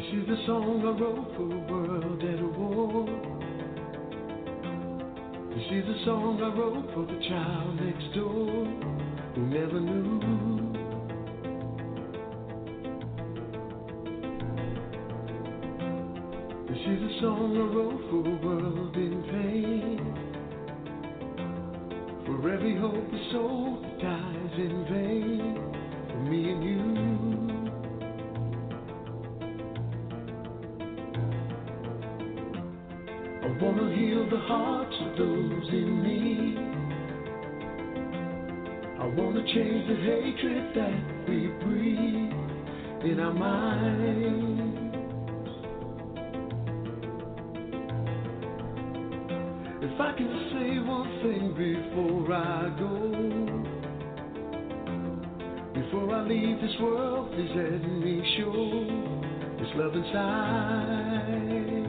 This is the song I wrote for a world at war. This is the song I wrote for the child next door who never knew. This is a song I wrote for a world in pain. For every hopeless soul that dies in vain. For me and you. I wanna heal the hearts of those in need. I wanna change the hatred that we breathe in our minds. If I can say one thing before I go, before I leave this world, please let me show this love inside.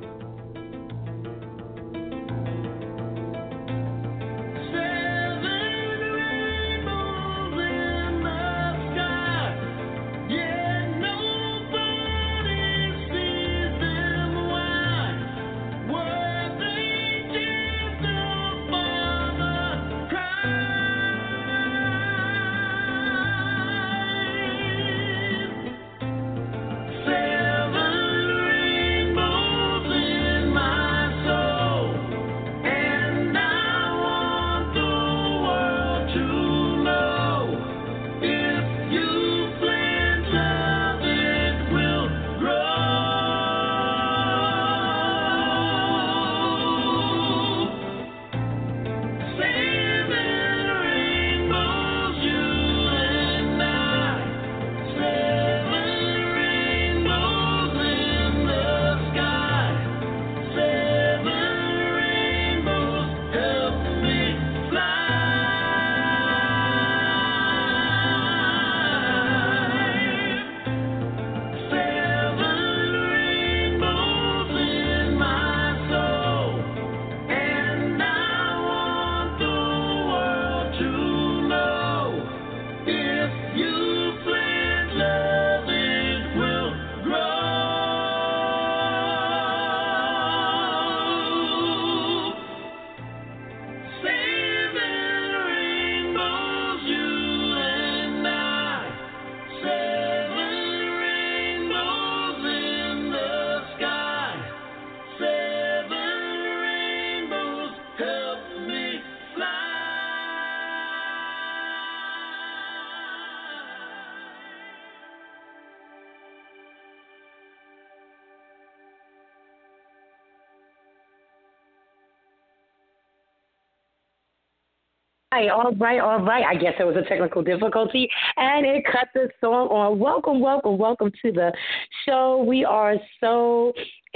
All right. I guess there was a technical difficulty, and it cut the song on. Welcome to the show. We are so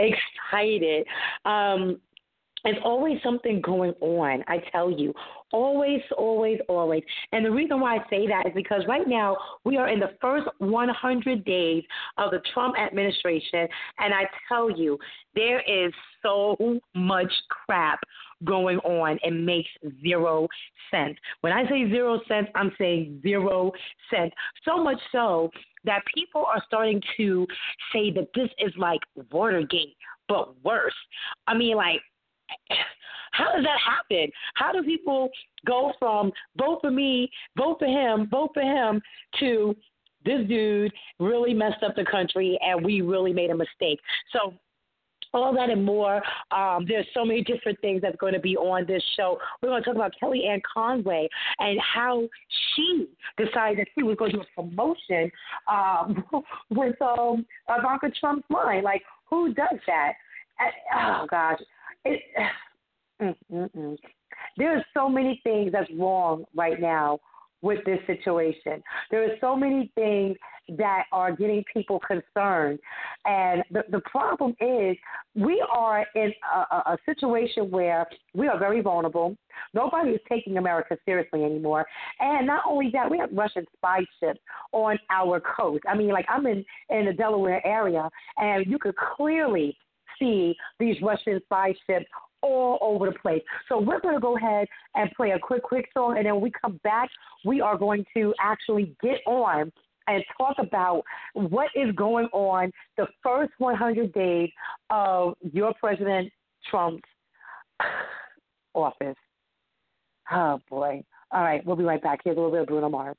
excited. There's always something going on, I tell you. Always, always, always. And the reason why I say that is because right now we are in the first 100 days of the Trump administration, and I tell you, there is so much crap going on. It makes 0 sense. When I say 0 cents, I'm saying 0 cents. So much so that people are starting to say that this is like Watergate, but worse. I mean, like, how does that happen? How do people go from vote for me, vote for him, to this dude really messed up the country and we really made a mistake? So all that and more. There's so many different things that's going to be on this show. We're going to talk about Kellyanne Conway and how she decided that she was going to do a promotion with Ivanka Trump's line. Like, who does that? Oh, gosh. There are so many things that's wrong right now with this situation. There are so many things that are getting people concerned. And the problem is we are in a situation where we are very vulnerable. Nobody is taking America seriously anymore. And not only that, we have Russian spy ships on our coast. I mean, like, I'm in the Delaware area, and you could clearly see these Russian spy ships all over the place. So we're going to go ahead and play a quick song, and then when we come back, we are going to actually get on and talk about what is going on the first 100 days of your President Trump's office. Oh, boy. All right, we'll be right back. Here's a little bit of Bruno Mars.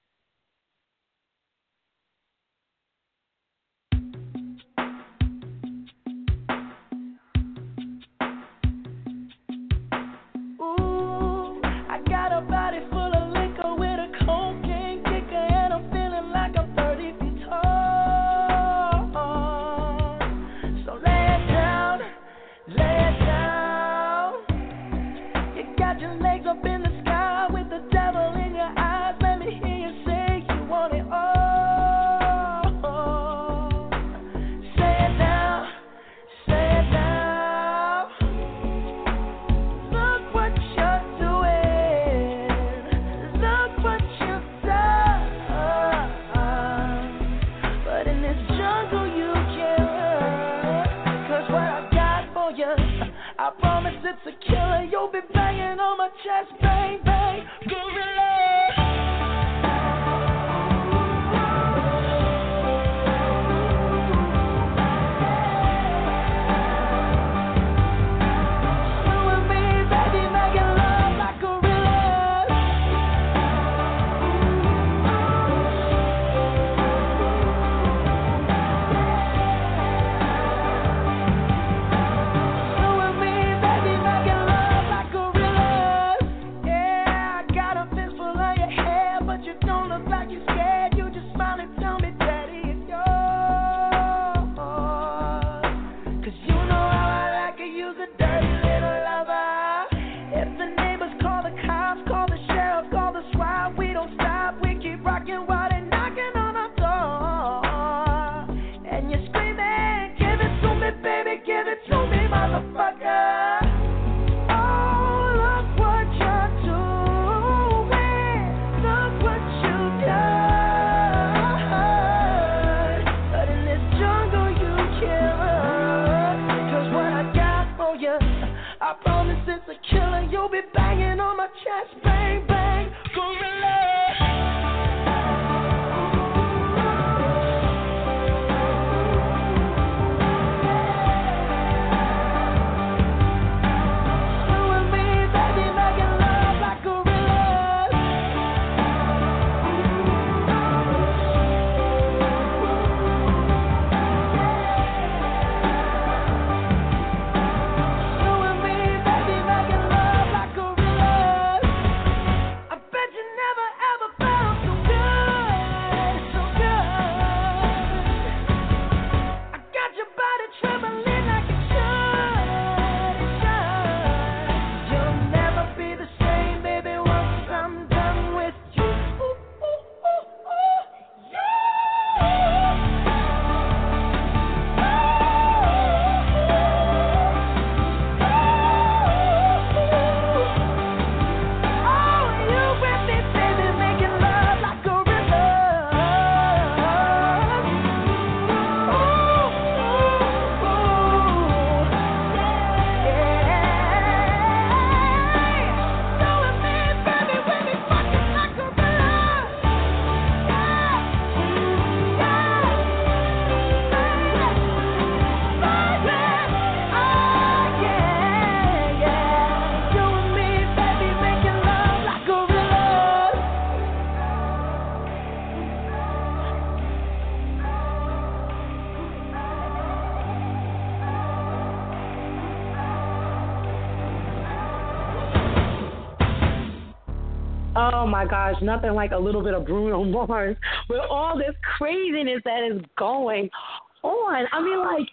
Oh my gosh, nothing like a little bit of Bruno Mars with all this craziness that is going on. I mean, like,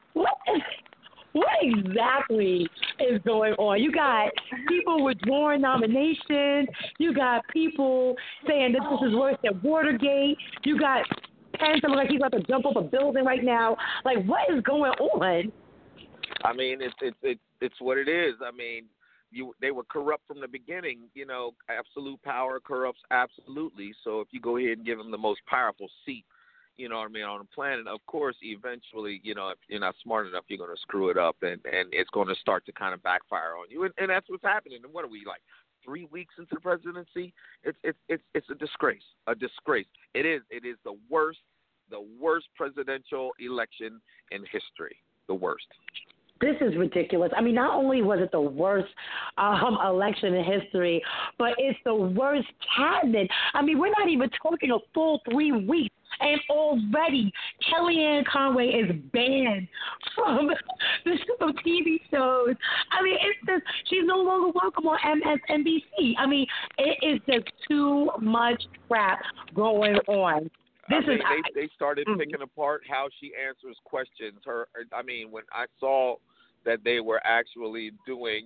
what exactly is going on? You got people withdrawing nominations. You got people saying that this is worse than Watergate. You got Pence looking like he's about to jump off a building right now. Like, what is going on? I mean, it's what it is. I mean, they were corrupt from the beginning. You know, absolute power corrupts absolutely. So if you go ahead and give them the most powerful seat, you know what I mean, on the planet, of course, eventually, you know, if you're not smart enough, you're going to screw it up, and it's going to start to kind of backfire on you. And that's what's happening. And what are we, like 3 weeks into the presidency. It's a disgrace. A disgrace. It is the worst presidential election in history. The worst. This is ridiculous. I mean, not only was it the worst election in history, but it's the worst cabinet. I mean, we're not even talking a full 3 weeks, and already Kellyanne Conway is banned from TV shows. I mean, it's just, she's no longer welcome on MSNBC. I mean, it is just too much crap going on. They started picking apart how she answers questions. When I saw that they were actually doing,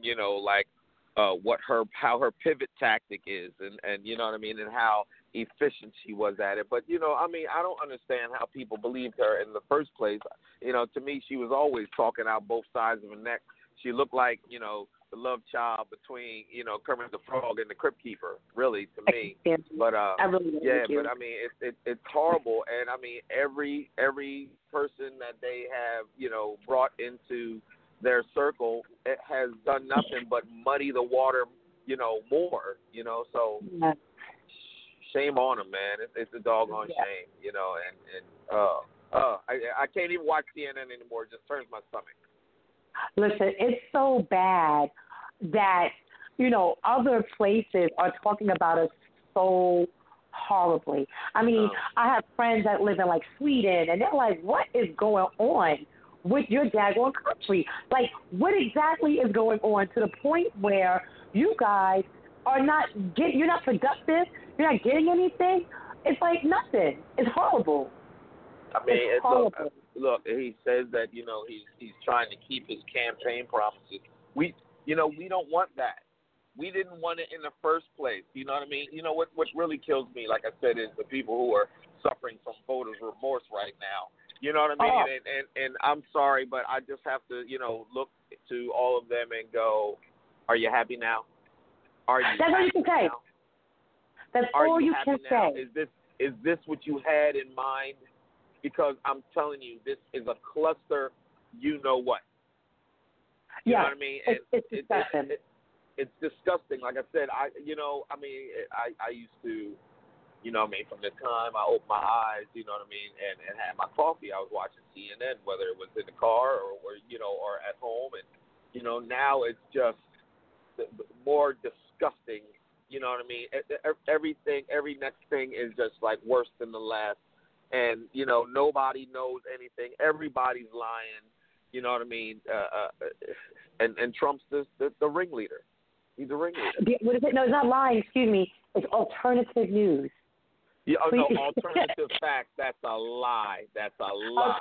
how her pivot tactic is, and you know what I mean, and how efficient she was at it. But I don't understand how people believed her in the first place. To me, she was always talking out both sides of her neck. She looked like, the love child between, Kermit the Frog and the Crypt Keeper, really, to me. But it's horrible. And every person that they have, brought into their circle, it has done nothing but muddy the water, more, so shame on them, man. It's a doggone shame, I can't even watch CNN anymore. It just turns my stomach. Listen, it's so bad that, other places are talking about us so horribly. I mean, I have friends that live in, Sweden, and they're like, what is going on with your daggone country? Like, what exactly is going on to the point where you guys are you're not productive, you're not getting anything? It's like nothing. It's horrible. It's horrible. Look, he says that, he's trying to keep his campaign promises. We don't want that. We didn't want it in the first place. You know what I mean? What really kills me, like I said, is the people who are suffering from voters' remorse right now. You know what I mean? And I'm sorry, but I just have to, look to all of them and go, are you happy now? Are you That's all you can say. That's all you can say. Is this what you had in mind? Because I'm telling you, this is a cluster, you know what. You know what I mean? It's disgusting. It's disgusting. Like I said, I used to, from the time I opened my eyes, and had my coffee, I was watching CNN, whether it was in the car or at home. And, now it's just more disgusting. You know what I mean? Every next thing is just like worse than the last. And, nobody knows anything. Everybody's lying. You know what I mean? And Trump's the ringleader. He's a ringleader. What is it? No, it's not lying. Excuse me. It's alternative news. Yeah, alternative facts. That's a lie. That's a lie.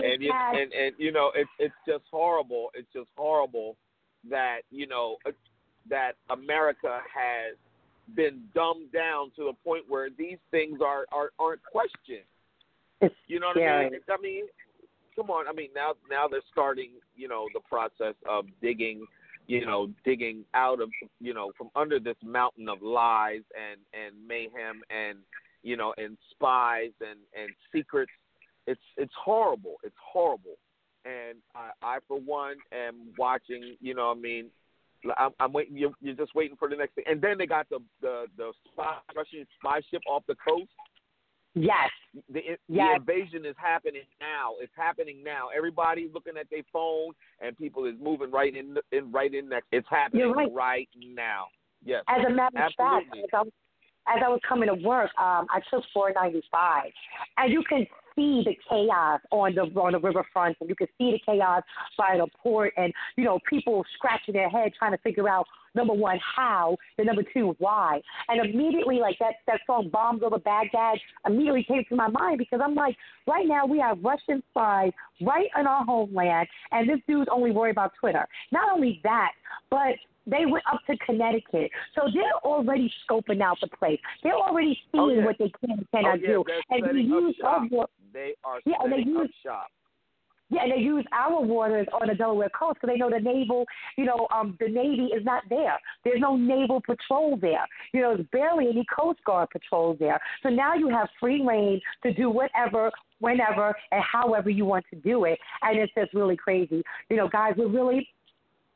It's just horrible. It's just horrible that that America has been dumbed down to the point where these things aren't questioned. You know what I mean? I mean, come on. I mean, now they're starting, the process of digging out of, from under this mountain of lies and mayhem and, and spies and secrets. It's horrible. It's horrible. And I for one, am watching, I'm waiting. You're just waiting for the next thing. And then they got the Russian spy ship off the coast. Yes. The invasion is happening now. It's happening now. Everybody's looking at their phone, and people is moving right in next. It's happening right now. Yes. As a matter of fact, as I was coming to work, I took 495, and you can see the chaos on the riverfront, and you can see the chaos by the port, and people scratching their head trying to figure out, number one, how, and number two, why. And immediately, like that song "Bombs Over Baghdad" immediately came to my mind, because I'm like, right now we have Russian spies right in our homeland, and this dude's only worried about Twitter. Not only that, but they went up to Connecticut. So they're already scoping out the place. They're already seeing what they can and cannot do. And they use They are setting up shop. Yeah, and they use our waters on the Delaware coast, so they know the naval, the Navy is not there. There's no naval patrol there. There's barely any Coast Guard patrols there. So now you have free reign to do whatever, whenever, and however you want to do it. And it's just really crazy. Guys, we're really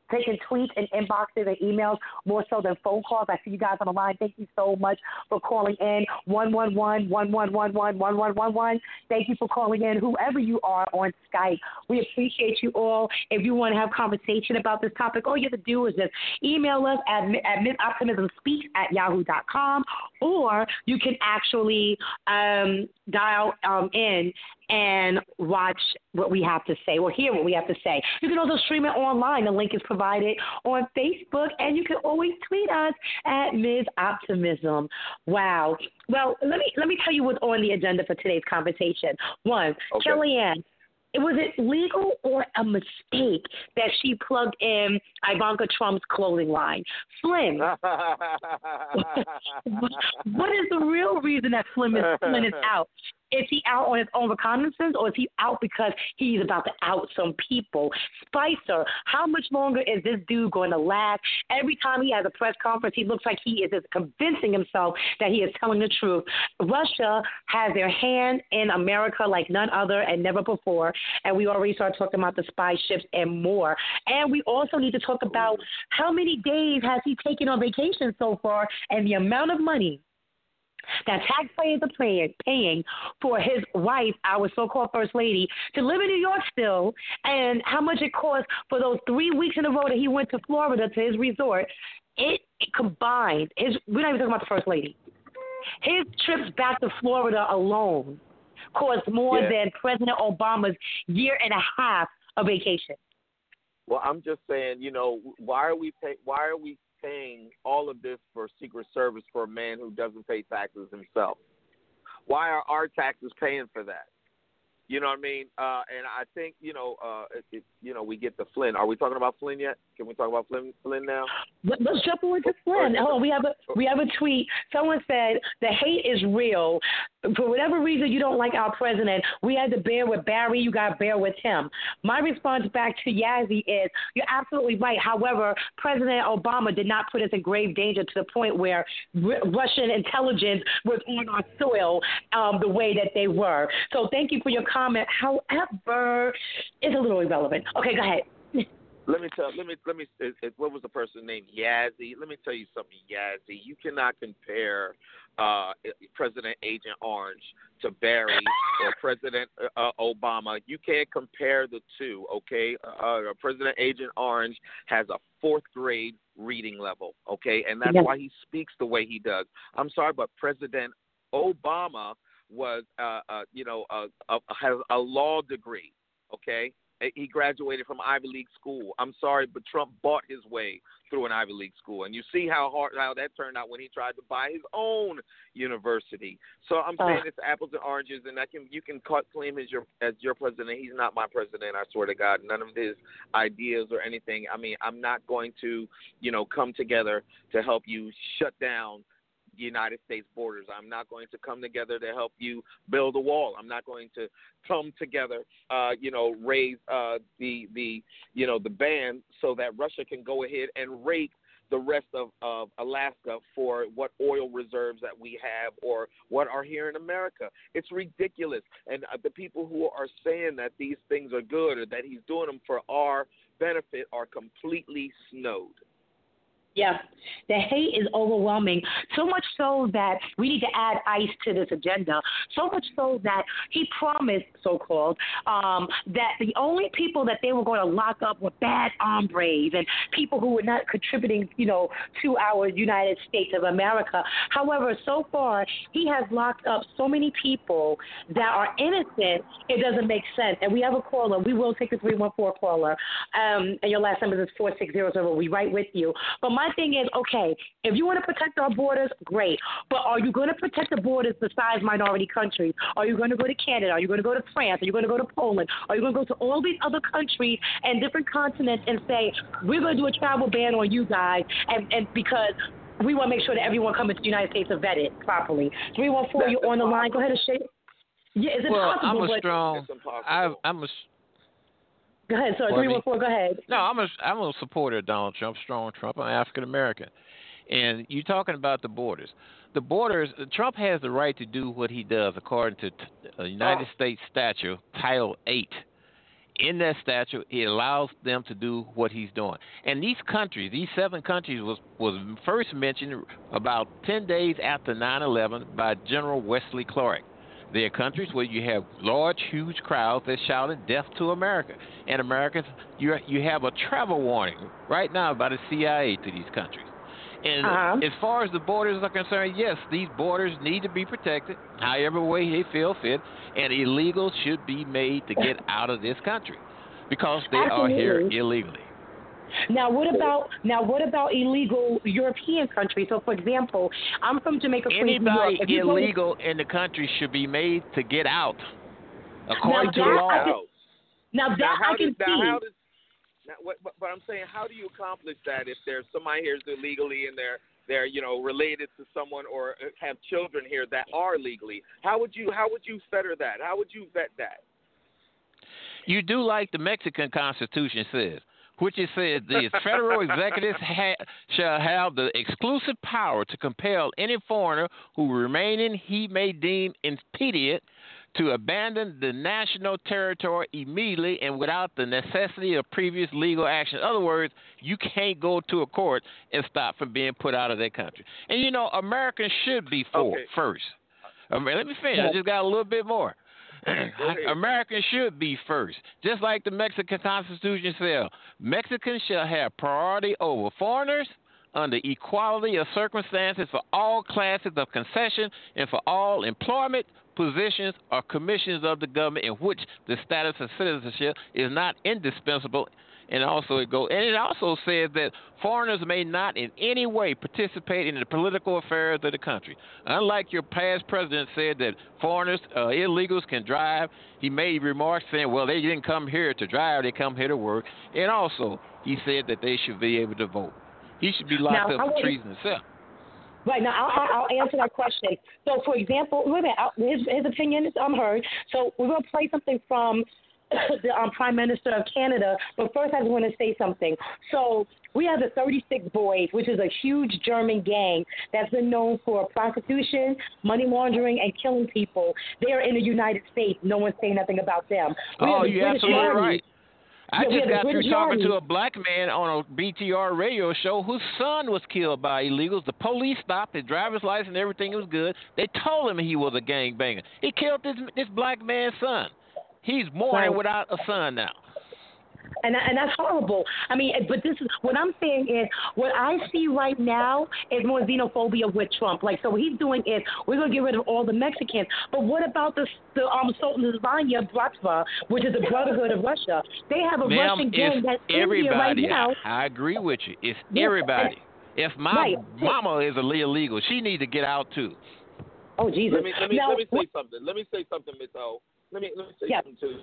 taking tweets and inboxes and emails more so than phone calls. I see you guys on the line. Thank you so much for calling in. 111-1111-1111. Thank you for calling in, whoever you are on Skype. We appreciate you all. If you want to have conversation about this topic, all you have to do is just email us at MsOptimismSpeaks@yahoo.com, or you can actually dial in and watch what we have to say or hear what we have to say. You can also stream it online. The link is provided on Facebook, and you can always tweet us at Ms. Optimism. Wow. Well, let me tell you what's on the agenda for today's conversation. One, okay. Kellyanne, was it legal or a mistake that she plugged in Ivanka Trump's clothing line? Flynn, what is the real reason that Flynn is out? Is he out on his own recognizance, or is he out because he's about to out some people? Spicer, how much longer is this dude going to last? Every time he has a press conference, he looks like he is just convincing himself that he is telling the truth. Russia has their hand in America like none other and never before, and we already started talking about the spy ships and more. And we also need to talk about how many days has he taken on vacation so far and the amount of money that taxpayers are paying for his wife, our so-called First Lady, to live in New York still, and how much it cost for those 3 weeks in a row that he went to Florida to his resort. It combined, we're not even talking about the First Lady. His trips back to Florida alone cost more than President Obama's year and a half of vacation. Well, I'm just saying, why are we paying all of this for Secret Service for a man who doesn't pay taxes himself? Why are our taxes paying for that? You know what I mean? And I think, we get to Flynn. Are we talking about Flynn yet? Can we talk about Flynn now? Let's jump into Flynn. Oh, we have a tweet. Someone said the hate is real. For whatever reason you don't like our president, we had to bear with Barry. You got to bear with him. My response back to Yazzie is, you're absolutely right. However, President Obama did not put us in grave danger to the point where Russian intelligence was on our soil the way that they were. So thank you for your comment. However, it's a little irrelevant. Okay, go ahead. Let me. What was the person's name? Yazzie. Let me tell you something, Yazzie. You cannot compare President Agent Orange to Barry or President Obama. You can't compare the two. Okay, President Agent Orange has a 4th grade reading level. Okay, and that's why he speaks the way he does. I'm sorry, but President Obama was, has a law degree. Okay. He graduated from Ivy League school. I'm sorry, but Trump bought his way through an Ivy League school. And you see how that turned out when he tried to buy his own university. So I'm saying it's apples and oranges, and you can claim as your president. He's not my president, I swear to God. None of his ideas or anything. I mean, I'm not going to, come together to help you shut down United States borders. I'm not going to come together to help you build a wall. I'm not going to come together, raise the ban so that Russia can go ahead and rape the rest of Alaska for what oil reserves that we have or what are here in America. It's ridiculous. And the people who are saying that these things are good or that he's doing them for our benefit are completely snowed. Yeah, the hate is overwhelming, so much so that we need to add ICE to this agenda, so much so that he promised, so-called, that the only people that they were going to lock up were bad hombres and people who were not contributing, to our United States of America. However, so far, he has locked up so many people that are innocent, it doesn't make sense. And we have a caller. We will take the 314 caller, and your last number is 4600. We'll be right with you. But my thing is, okay, if you want to protect our borders, great. But are you going to protect the borders besides minority countries? Are you going to go to Canada? Are you going to go to France? Are you going to go to Poland? Are you going to go to all these other countries and different continents and say, we're going to do a travel ban on you guys and because we want to make sure that everyone coming to the United States are vetted properly. 314, you're on the line. Go ahead and share. Yeah, is it possible? Go ahead, sorry, 314, go ahead. No, I'm a supporter of Donald Trump, strong Trump. I'm African American. And you're talking about the borders. The borders, Trump has the right to do what he does according to United States Statute, Title 8. in that statute, it allows them to do what he's doing. And these countries, these 7 countries, was first mentioned about 10 days after 9/11 by General Wesley Clark. They are countries where you have large, huge crowds that shouted "Death to America," and Americans, you have a travel warning right now by the CIA to these countries. And as far as the borders are concerned, yes, these borders need to be protected, however way they feel fit, and illegals should be made to get out of this country because they are here illegally. Now, what about illegal European countries? So, for example, I'm from Jamaica, Queens, New York. Anybody illegal in the country should be made to get out, according to the law. But I'm saying, how do you accomplish that if there's somebody here who's illegally and they're related to someone or have children here that are legally? How would you fetter that? How would you vet that? You do like the Mexican Constitution says, which it says the federal executives shall have the exclusive power to compel any foreigner who remaining he may deem impeded to abandon the national territory immediately and without the necessity of previous legal action. In other words, you can't go to a court and stop from being put out of their country. And, Americans should be first. Let me finish. I just got a little bit more. Americans should be first. Just like the Mexican Constitution says, Mexicans shall have priority over foreigners under equality of circumstances for all classes of concession and for all employment, positions, or commissions of the government in which the status of citizenship is not indispensable. And it also says that foreigners may not in any way participate in the political affairs of the country. Unlike your past president said that foreigners, illegals can drive, he made remarks saying, well, they didn't come here to drive, they come here to work. And also, he said that they should be able to vote. He should be locked up for treason himself. Right, now I'll answer that question. So, for example, wait a minute, his opinion is heard. So we're going to play something from the Prime Minister of Canada, but first I want to say something. So we have the 36 Boys, which is a huge German gang that's been known for prostitution, money laundering, and killing people. They're in the United States. No one's saying nothing about them. You're absolutely right. I just got through talking to a black man on a BTR radio show whose son was killed by illegals. The police stopped his driver's license, everything was good. They told him he was a gangbanger. He killed this black man's son. He's mourning without a son now. And that's horrible. I mean, but this is what I'm saying is what I see right now is more xenophobia with Trump. Like, so what he's doing is we're going to get rid of all the Mexicans. But what about the Sultan Zvanya Bratva, which is the Brotherhood of Russia? They have a Russian gang that's in here right now. I agree with you. It's everybody. If my mama is illegal, she needs to get out too. Oh, Jesus. Let me say something. Let me say something, Ms. O. Let me say something too.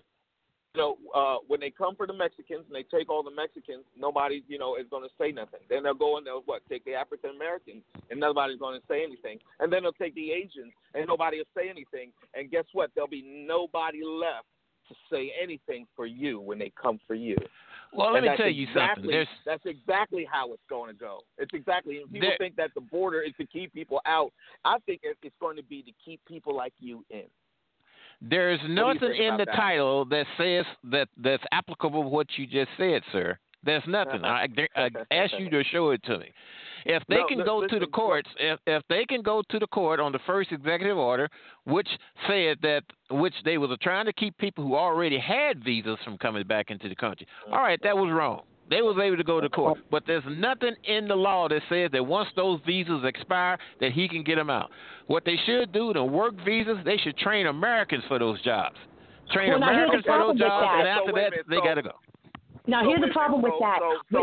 When they come for the Mexicans and they take all the Mexicans, nobody, is going to say nothing. Then they'll go and they'll take the African Americans and nobody's going to say anything. And then they'll take the Asians and nobody will say anything. And guess what? There'll be nobody left to say anything for you when they come for you. Well, let me tell you something. That's exactly how it's going to go. It's exactly. People think that the border is to keep people out. I think it's going to be to keep people like you in. There's nothing in the title that says that's applicable to what you just said, sir. There's nothing. I ask you to show it to me. If they can go to the courts, if they can go to the court on the first executive order, which said which they were trying to keep people who already had visas from coming back into the country. All right, that was wrong. They was able to go to court. But there's nothing in the law that says that once those visas expire, that he can get them out. What they should do, the work visas, they should train Americans for those jobs. Americans for those jobs, and after that, they got to go. Now, here's the problem with that.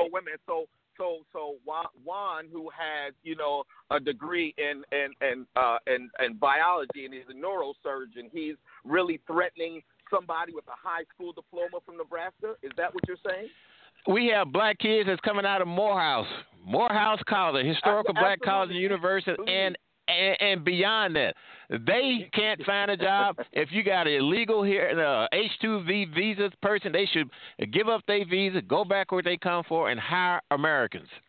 So Juan, who has, a degree in biology and he's a neurosurgeon, he's really threatening somebody with a high school diploma from Nebraska? Is that what you're saying? We have black kids that's coming out of Morehouse College, historical black college and university, and beyond that. They can't find a job. If you got an illegal here, H-2B visa person, they should give up their visa, go back where they come for, and hire Americans.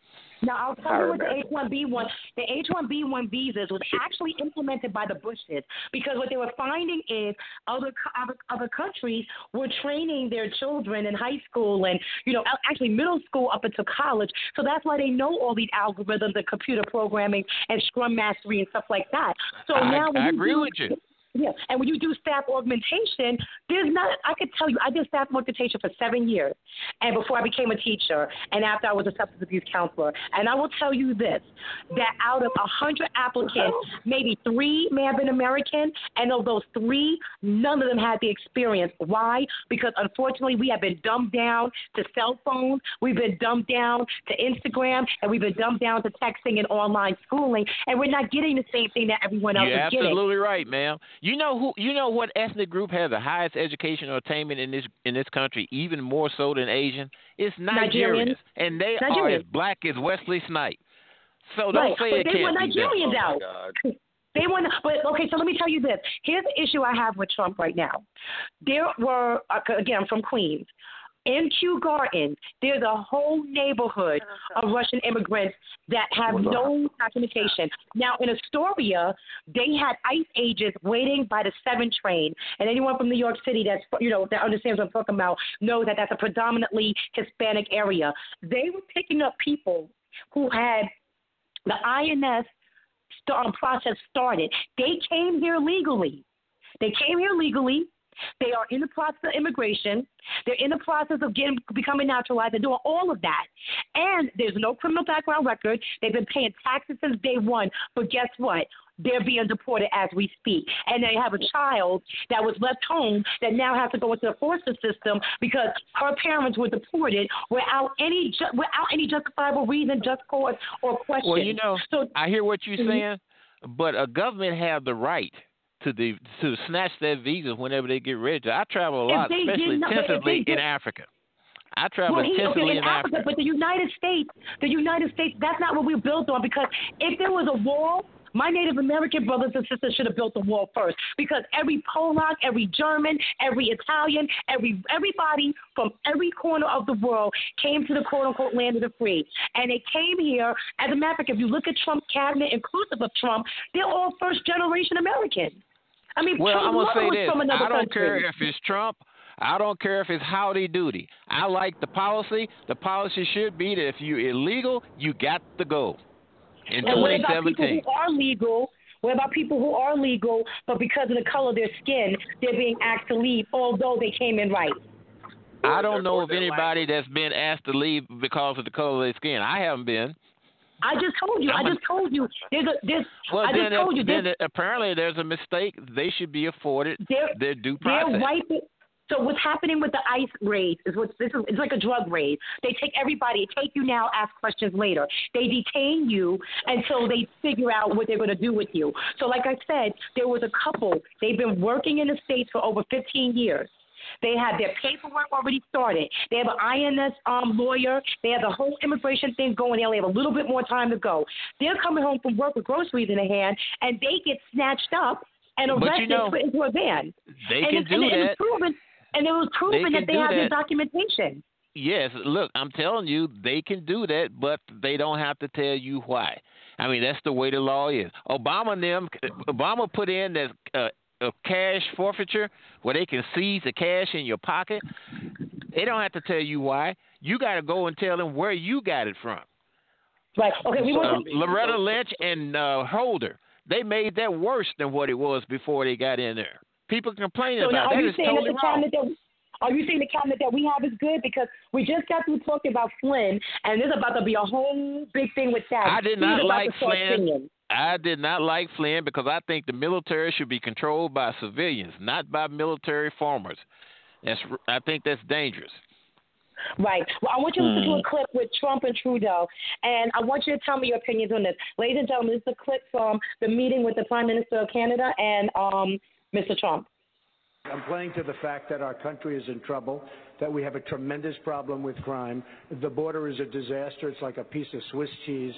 Now, I'll tell you what the H-1B1 visas was actually implemented by the Bushes, because what they were finding is other countries were training their children in high school and, actually middle school up into college. So that's why they know all these algorithms and computer programming and Scrum mastery and stuff like that. So now I agree with you. Yeah, and when you do staff augmentation, I could tell you, I did staff augmentation for 7 years, and before I became a teacher, and after I was a substance abuse counselor. And I will tell you this, that out of 100 applicants, maybe 3 may have been American, and of those 3, none of them had the experience. Why? Because unfortunately, we have been dumbed down to cell phones, we've been dumbed down to Instagram, and we've been dumbed down to texting and online schooling, and we're not getting the same thing that everyone else is getting. You're absolutely right, ma'am. You know what ethnic group has the highest educational attainment in this country, even more so than Asian? It's Nigerians, and they are as black as Wesley Snipes. So don't say it can't be done. But they want Nigerians out. They want, but okay. So let me tell you this. Here's the issue I have with Trump right now. There were, again, from Queens. In Kew Garden, there's a whole neighborhood of Russian immigrants that have no documentation. Now, in Astoria, they had ICE agents waiting by the 7 train. And anyone from New York City that understands what I'm talking about knows that that's a predominantly Hispanic area. They were picking up people who had the INS process started. They came here legally. They are in the process of immigration. They're in the process of becoming naturalized. They're doing all of that. And there's no criminal background record. They've been paying taxes since day one. But guess what? They're being deported as we speak. And they have a child that was left home that now has to go into the foster system because her parents were deported without any justifiable reason, just cause, or question. Well, so, I hear what you're saying, but a government have the right to snatch their visas whenever they get ready. I travel a lot, especially intensively in Africa. I travel intensively in Africa. But the United States, that's not what we're built on, because if there was a wall, my Native American brothers and sisters should have built the wall first, because every Polak, every German, every Italian, everybody from every corner of the world came to the quote-unquote land of the free. And they came here. As a matter of fact, if you look at Trump's cabinet, inclusive of Trump, they're all first-generation Americans. I mean, well, Trump's I'm going to say this. From another I don't country. care if it's Trump. I don't care if it's howdy doody. I like the policy. The policy should be that if you're illegal, you got to go. In 2017. What about people who are legal, but because of the color of their skin, they're being asked to leave, although they came in right? I don't know of anybody that's been asked to leave because of the color of their skin. I haven't been. I just told you. Apparently there's a mistake. They should be afforded their due process. So what's happening with the ICE raid it's like a drug raid. They take everybody, take you now, ask questions later. They detain you until they figure out what they're going to do with you. So like I said, there was a couple. They've been working in the States for over 15 years. They have their paperwork already started. They have an INS lawyer. They have the whole immigration thing going. They only have a little bit more time to go. They're coming home from work with groceries in their hand, and they get snatched up and arrested and put into a van. They can do that. And it was proven that they have their documentation. Yes, look, I'm telling you, they can do that, but they don't have to tell you why. I mean, that's the way the law is. Obama put in that a cash forfeiture where they can seize the cash in your pocket. They don't have to tell you why. You got to go and tell them where you got it from. Right. Okay. Loretta Lynch and Holder, they made that worse than what it was before they got in there. People complaining about that. Is totally wrong. Are you saying the cabinet that we have is good? Because we just got through talking about Flynn, and there's about to be a whole big thing with that. I did not like Flynn. I did not like Flynn because I think the military should be controlled by civilians, not by military formers. I think that's dangerous. Right. Well, I want you to listen to a clip with Trump and Trudeau, and I want you to tell me your opinions on this. Ladies and gentlemen, this is a clip from the meeting with the Prime Minister of Canada and Mr. Trump. I'm playing to the fact that our country is in trouble, that we have a tremendous problem with crime. The border is a disaster. It's like a piece of Swiss cheese.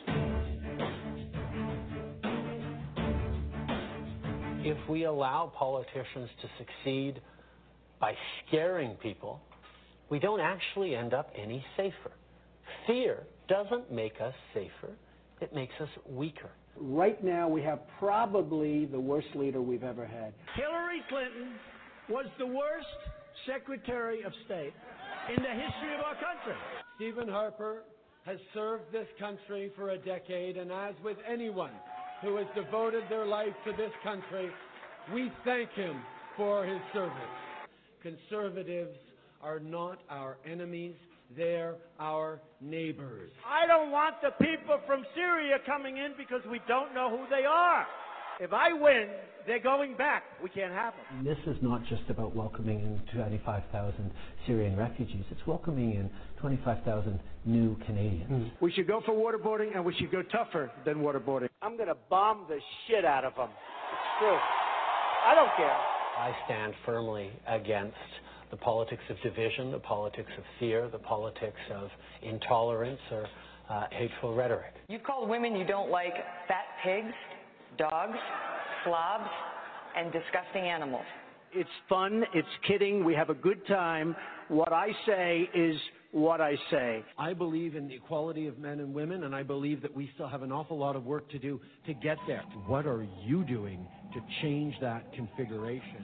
If we allow politicians to succeed by scaring people, we don't actually end up any safer. Fear doesn't make us safer. It makes us weaker. Right now, we have probably the worst leader we've ever had. Hillary Clinton was the worst Secretary of State in the history of our country. Stephen Harper has served this country for a decade, and as with anyone who has devoted their life to this country, we thank him for his service. Conservatives are not our enemies. They're our neighbors. I don't want the people from Syria coming in because we don't know who they are. If I win, they're going back. We can't have them. This is not just about welcoming in 25,000 Syrian refugees. It's welcoming in 25,000 new Canadians. We should go for waterboarding, and we should go tougher than waterboarding. I'm going to bomb the shit out of them. It's true. I don't care. I stand firmly against the politics of division, the politics of fear, the politics of intolerance or hateful rhetoric. You've called women you don't like fat pigs, dogs, slobs, and disgusting animals. It's fun. It's kidding. We have a good time. What I say is what I say. I believe in the equality of men and women, and I believe that we still have an awful lot of work to do to get there. What are you doing to change that configuration?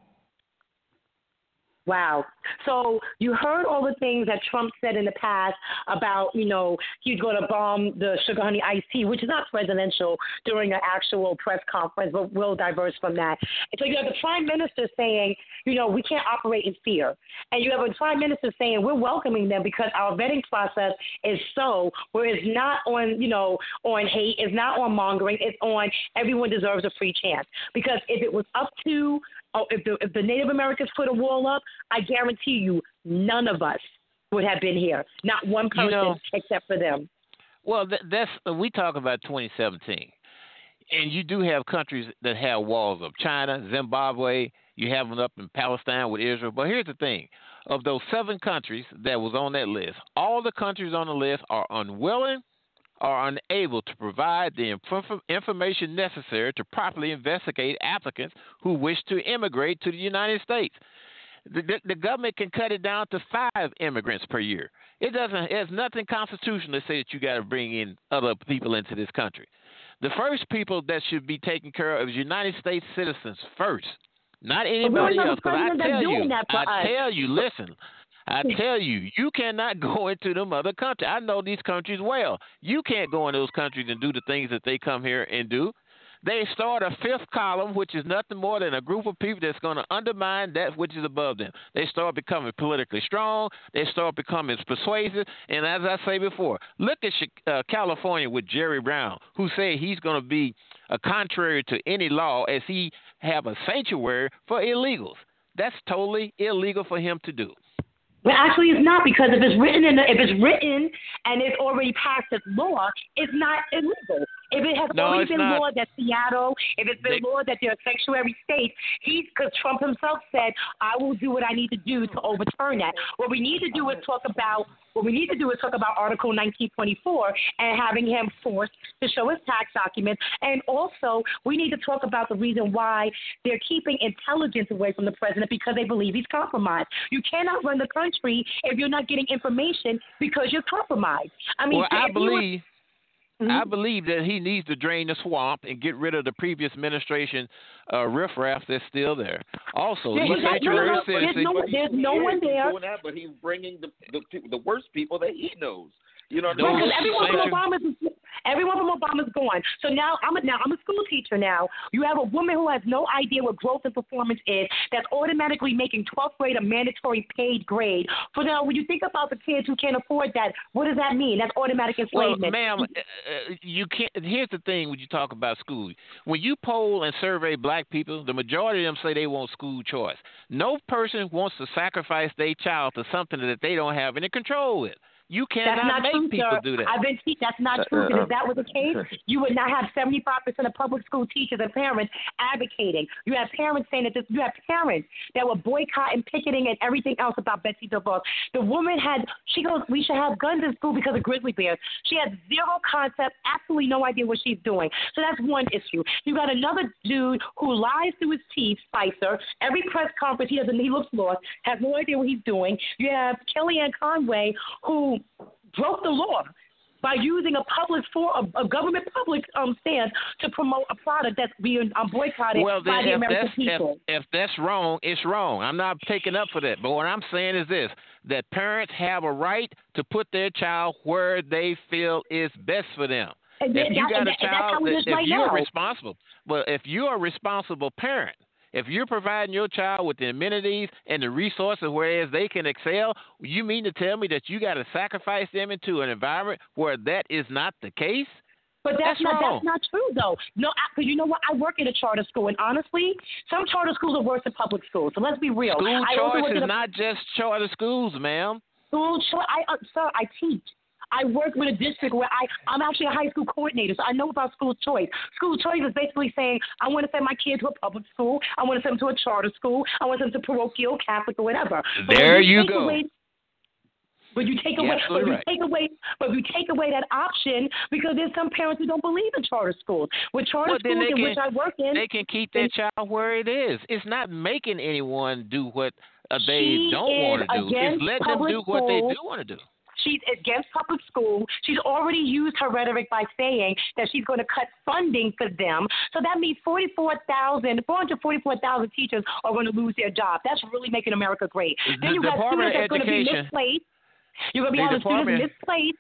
Wow. So you heard all the things that Trump said in the past about, he's going to bomb the sugar honey iced tea, which is not presidential during an actual press conference, but we'll diverse from that. And so you have the prime minister saying, we can't operate in fear. And you have a prime minister saying we're welcoming them because our vetting process is where it's not on, on hate, it's not on mongering, it's on everyone deserves a free chance. Because if it was up to if the Native Americans put a wall up, I guarantee you none of us would have been here. Not one person except for them. Well, we talk about 2017. And you do have countries that have walls up. China, Zimbabwe, you have them up in Palestine with Israel. But here's the thing. Of those 7 countries that was on that list, all the countries on the list are unwilling or unable to provide the information necessary to properly investigate applicants who wish to immigrate to the United States. The government can cut it down to 5 immigrants per year. There's nothing constitutional that says that you got to bring in other people into this country. The first people that should be taken care of is United States citizens first, not anybody else. Because I tell you, you cannot go into them other countries. I know these countries well. You can't go in those countries and do the things that they come here and do. They start a 5th column, which is nothing more than a group of people that's going to undermine that which is above them. They start becoming politically strong. They start becoming persuasive. And as I say before, look at California with Jerry Brown, who said he's going to be contrary to any law as he have a sanctuary for illegals. That's totally illegal for him to do. Well, actually, it's not, because if it's written and it's already passed as law, it's not illegal. If it has already been law that Seattle, if it's been law that they're sanctuary states, because Trump himself said, I will do what I need to do to overturn that. What we need to do is talk about Article 1924 and having him forced to show his tax documents. And also, we need to talk about the reason why they're keeping intelligence away from the president, because they believe he's compromised. You cannot run the country if you're not getting information because you're compromised. I mean, I believe that he needs to drain the swamp and get rid of the previous administration riffraff that's still there. Also, there's no one there. Doing that, but he's bringing the worst people that he knows. Because everyone from Obama's gone. So now I'm a school teacher now. You have a woman who has no idea what growth and performance is, that's automatically making 12th grade a mandatory paid grade. For now, when you think about the kids who can't afford that, what does that mean? That's automatic enslavement. Well, ma'am, you can't. Here's the thing when you talk about school. When you poll and survey black people, the majority of them say they want school choice. No person wants to sacrifice their child to something that they don't have any control with. You cannot make people do that. That's not true. Because if that was the case, you would not have 75% of public school teachers and parents advocating. You have parents saying that you have parents that were boycotting, picketing, and everything else about Betsy DeVos. The woman she goes, we should have guns in school because of grizzly bears. She has zero concept, absolutely no idea what she's doing. So that's one issue. You got another dude who lies through his teeth, Spicer. Every press conference he looks lost, has no idea what he's doing. You have Kellyanne Conway, who broke the law by using a government public stance to promote a product that's being boycotted by the American people. If that's wrong, it's wrong. I'm not taking up for that. But what I'm saying is this, that parents have a right to put their child where they feel is best for them. If you got a child, if you're responsible, but if you're a responsible parent, if you're providing your child with the amenities and the resources whereas they can excel, you mean to tell me that you got to sacrifice them into an environment where that is not the case? But that's not true, though. No, because you know what? I work in a charter school, and honestly, some charter schools are worse than public schools. So let's be real. School choice is not just charter schools, ma'am. School choice. Sir, I teach. I work with a district where I'm actually a high school coordinator, so I know about school choice. School choice is basically saying, I want to send my kid to a public school, I want to send them to a charter school, I want to send them to parochial, Catholic, or whatever. There you go. But you take away, but you take away that option because there's some parents who don't believe in charter schools. With charter schools in which I work in, they can keep their child where it is. It's not making anyone do what they don't want to do. It's letting them do what they do want to do. She's against public school. She's already used her rhetoric by saying that she's going to cut funding for them. So that means 444,000 teachers are going to lose their job. That's really making America great. Then you got students that's going to be misplaced. You're going to be having students misplaced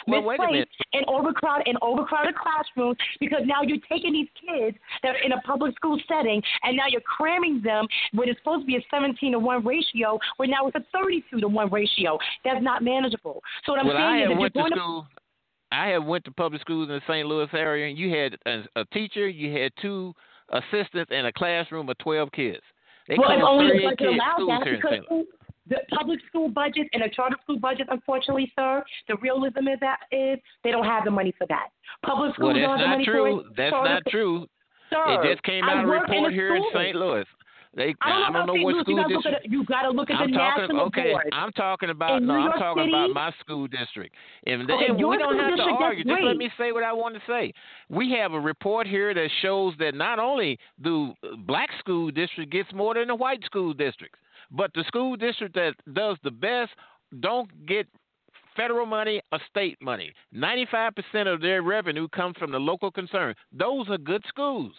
in overcrowded classrooms because now you're taking these kids that are in a public school setting and now you're cramming them when it's supposed to be a 17-to-1 ratio where now it's a 32-to-1 ratio. That's not manageable. So what I'm saying is that you're going to... I have went to public schools in the St. Louis area, and you had a teacher, you had 2 assistants, and a classroom of 12 kids. They well, only kids allowed that because the public school budget and the charter school budget, unfortunately, sir, the realism is they don't have the money for that. Public schools don't have the money for it. That's not true. Sir, it just came out a report here in St. Louis. I don't know what school district. You got to look at the national board. I'm talking about about my school district. And we don't have to argue. Just let me say what I want to say. We have a report here that shows that not only do black school district gets more than the white school districts, but the school district that does the best don't get federal money or state money. 95% of their revenue comes from the local concern. Those are good schools.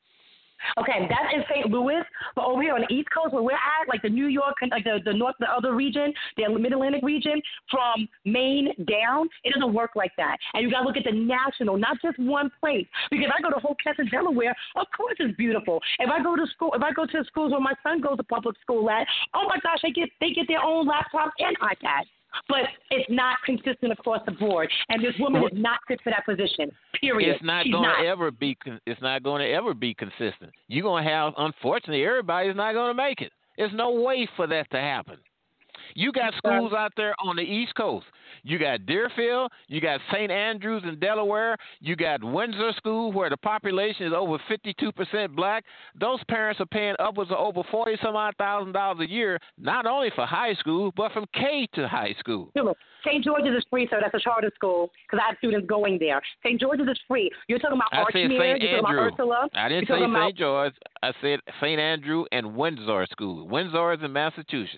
Okay, that's in St. Louis, but over here on the East Coast where we're at, like the New York, like the North, the other region, the Mid-Atlantic region, from Maine down, it doesn't work like that. And you got to look at the national, not just one place. Because if I go to Hocassin, Delaware, of course it's beautiful. If I go to the schools where my son goes to public school at, oh my gosh, they get their own laptops and iPads. But it's not consistent across the board, and this woman is not fit for that position. Period. It's not going to ever be. It's not going to ever be consistent. You're going to have, unfortunately, everybody's not going to make it. There's no way for that to happen. You got schools out there on the East Coast. You got Deerfield. You got St. Andrews in Delaware. You got Windsor School, where the population is over 52% black. Those parents are paying upwards of over $40,000 a year, not only for high school, but from K to high school. St. George's is free, sir. That's a charter school because I have students going there. St. George's is free. You're talking about Archmere. You're talking about Ursula. I didn't say St. George. I said St. Andrew and Windsor School. Windsor is in Massachusetts.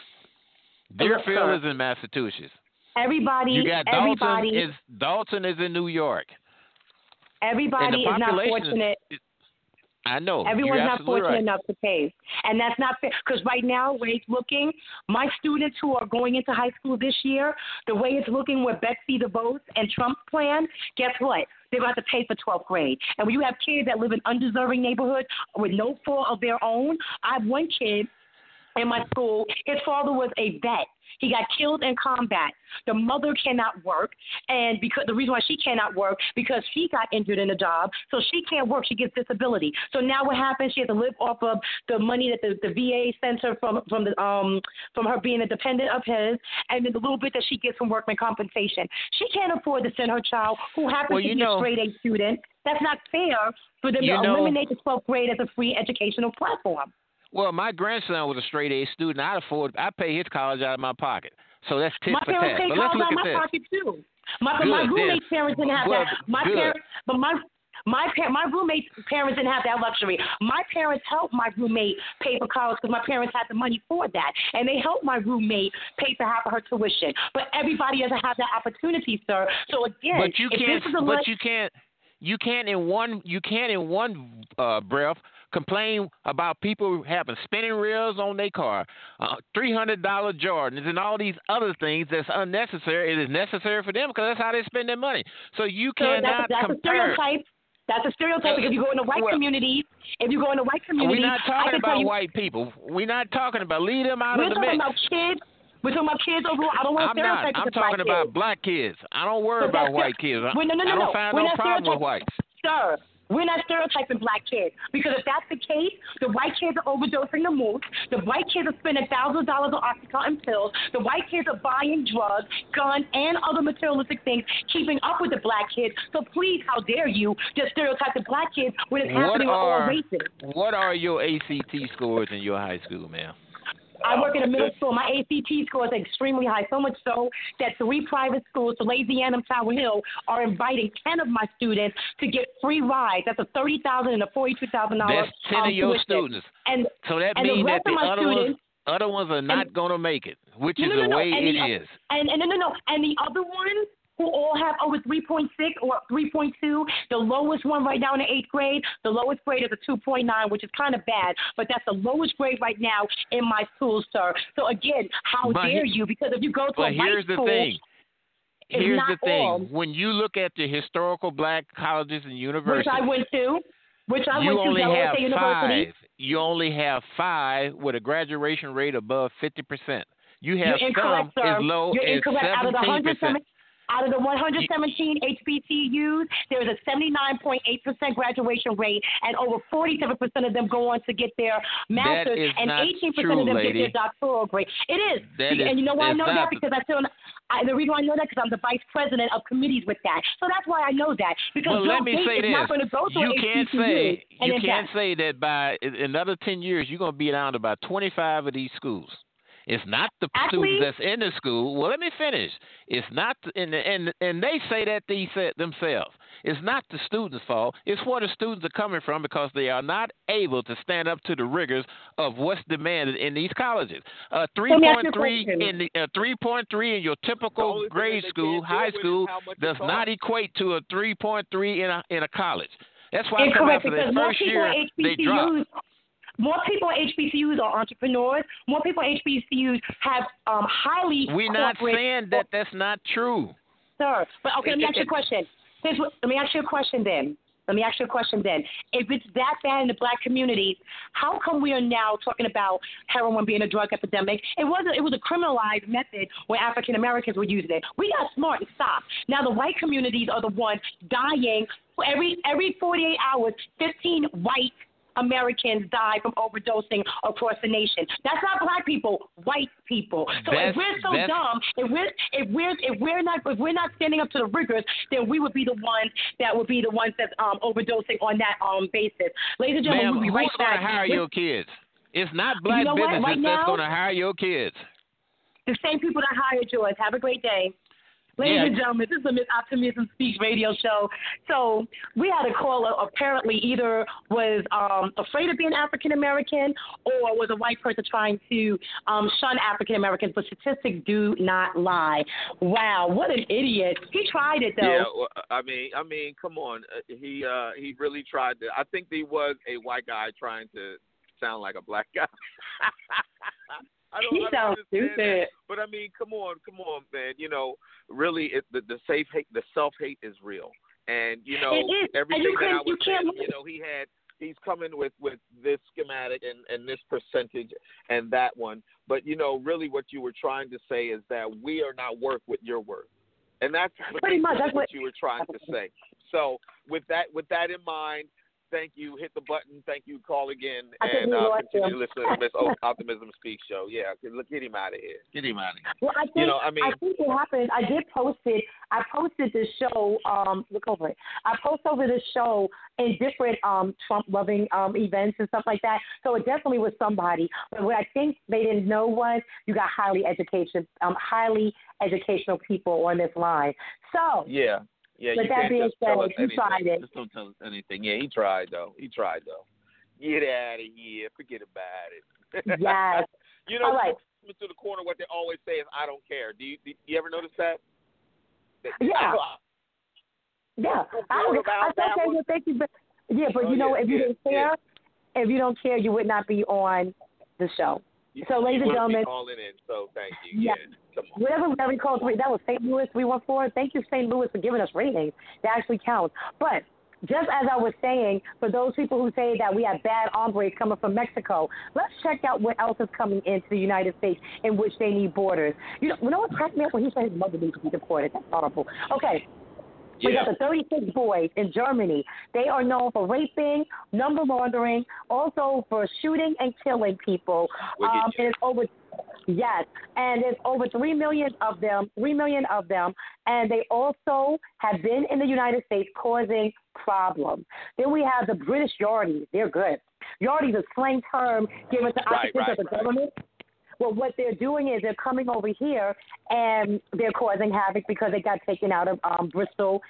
Deerfield is in Massachusetts. Dalton is in New York. Everybody is not fortunate. I know. Everyone's not fortunate enough to pay. And that's not fair. Because right now, the way it's looking, my students who are going into high school this year, the way it's looking with Betsy DeVos and Trump's plan, guess what? They're going to have to pay for 12th grade. And when you have kids that live in undeserving neighborhoods with no fault of their own, I have one kid in my school, his father was a vet. He got killed in combat. The mother cannot work, and because the reason why she cannot work because she got injured in a job, so she can't work. She gets disability. So now what happens? She has to live off of the money that the VA sends her from her being a dependent of his, and then the little bit that she gets from workman compensation. She can't afford to send her child, who happens to be a straight A student. That's not fair for them to eliminate the 12th grade as a free educational platform. Well, my grandson was a straight A student. I pay his college out of my pocket. So that's tit for tat. My parents paid college out of my pocket too. My roommate's parents didn't have that. My roommate's parents didn't have that luxury. My parents helped my roommate pay for college because my parents had the money for that, and they helped my roommate pay for half of her tuition. But everybody doesn't have that opportunity, sir. So again, but you can't in one breath complain about people having spinning reels on their car, $300 Jordans, and all these other things that's unnecessary. It is necessary for them because that's how they spend their money. So you cannot that's compare. A stereotype. That's a stereotype. If you go in the white community, we're not talking about white people. We're not talking about leave them out of the mix. We're talking about kids. We're talking about kids overall. I don't want to stereotype. I'm talking about black kids. I don't worry about white kids. I don't find no problem with whites. Sir, we're not stereotyping black kids because if that's the case, the white kids are overdosing the most. The white kids are spending thousands of dollars on OxyContin pills. The white kids are buying drugs, guns, and other materialistic things, keeping up with the black kids. So please, how dare you just stereotype the black kids when it's happening with all races? What are your ACT scores in your high school, ma'am? I work in a middle school. My ACT score is extremely high, so much so that 3 private schools, Lazy Annam, Tower Hill, are inviting 10 of my students to get free rides. That's a $30,000 and a $42,000. That's 10 of your tuition. students. And so that and means that the other ones are not going to make it, which is the way it is. And the other ones who all have over 3.6 or 3.2. The lowest one right now in the 8th grade, the lowest grade is a 2.9, which is kind of bad, but that's the lowest grade right now in my school, sir. So again, how dare you? Because if you go to a white school, here's the thing. When you look at the historical black colleges and universities, which I went to, Delaware State University. You only have 5 with a graduation rate above 50%. You have some as low as 17%. Out of the 117 HBCUs, there is a 79.8% graduation rate, and over 47% of them go on to get their master's, and 18% of them get their doctoral grade. It is. And you know why I know that? Because the reason why I know that because I'm the vice president of committees with that. So that's why I know that. Because let me say this. Not going to go to you can't say that by another 10 years you're going to be down to about 25 of these schools. It's not the students that's in the school. Well, let me finish. It's not, and they say that themselves. It's not the students' fault. It's where the students are coming from because they are not able to stand up to the rigors of what's demanded in these colleges. 3.3 in your typical grade school, high school, does not equate to a 3.3 in a college. That's why after the first year they drop. More people at HBCUs are entrepreneurs. More people at HBCUs have highly We're not saying that that's not true. Sir, but okay, let me ask you a question. Let me ask you a question then. If it's that bad in the black community, how come we are now talking about heroin being a drug epidemic? It was a criminalized method when African Americans were using it. We got smart and stopped. Now the white communities are the ones dying. Every 48 hours, 15 white Americans die from overdosing across the nation. That's not black people, white people. So if we're so dumb, if we're not standing up to the rigors, then we would be the ones that's overdosing on that basis. Ladies and gentlemen, we'll be right back. Who's going to hire your kids? It's not black businesses that's going to hire your kids. The same people that hired yours. Have a great day. Ladies and gentlemen, this is the Miss Optimism Speaks radio show. So we had a caller apparently either was afraid of being African American or was a white person trying to shun African Americans, but statistics do not lie. Wow, what an idiot. He tried it, though. Yeah, well, I mean, come on. He really tried to. I think he was a white guy trying to sound like a black guy. He sounds stupid. That. But I mean, come on, man. You know, really, the self-hate is real, and you know everything that I was saying. You know, he's coming with this schematic and this percentage and that one. But you know, really, what you were trying to say is that we are not worth what you're worth, and that's pretty much what you were trying to say. So with that in mind. Thank you. Hit the button. Thank you. Call again. And continue to listen to Miss Optimism Speaks show. Yeah, get him out of here. Get him out of here. Well, I think what happened, I did post it. I posted this show. Look over it. I posted over this show in different Trump-loving events and stuff like that. So it definitely was somebody. But what I think they didn't know was you got highly educational people on this line. So yeah. Yeah, But you that can't being just tell us said, you anything. tried it. Just don't tell us anything. Yeah, he tried though. Get out of here. Forget about it. Yes. You know, All right. to the corner, what they always say is, "I don't care." Do you ever notice that? Yeah. Yeah. I care about that okay, one. well, thank you. But you know, if you didn't care, if you don't care, you would not be on the show. So, ladies and gentlemen, calling in. So thank you. Yeah. Come on. Whatever Larry called, that was St. Louis 314. Thank you, St. Louis, for giving us ratings. That actually counts. But just as I was saying, for those people who say that we have bad hombres coming from Mexico, let's check out what else is coming into the United States in which they need borders. You know what cracked me up when he said his mother needs to be deported? That's horrible. Okay. We got the 36 boys in Germany. They are known for raping, number laundering, also for shooting and killing people. And it's over. Yes, and there's over 3 million of them. 3 million of them, and they also have been in the United States causing problems. Then we have the British Yardies. They're good. Yardies is a slang term given to occupants of the government. Well, what they're doing is they're coming over here and they're causing havoc because they got taken out of Bristol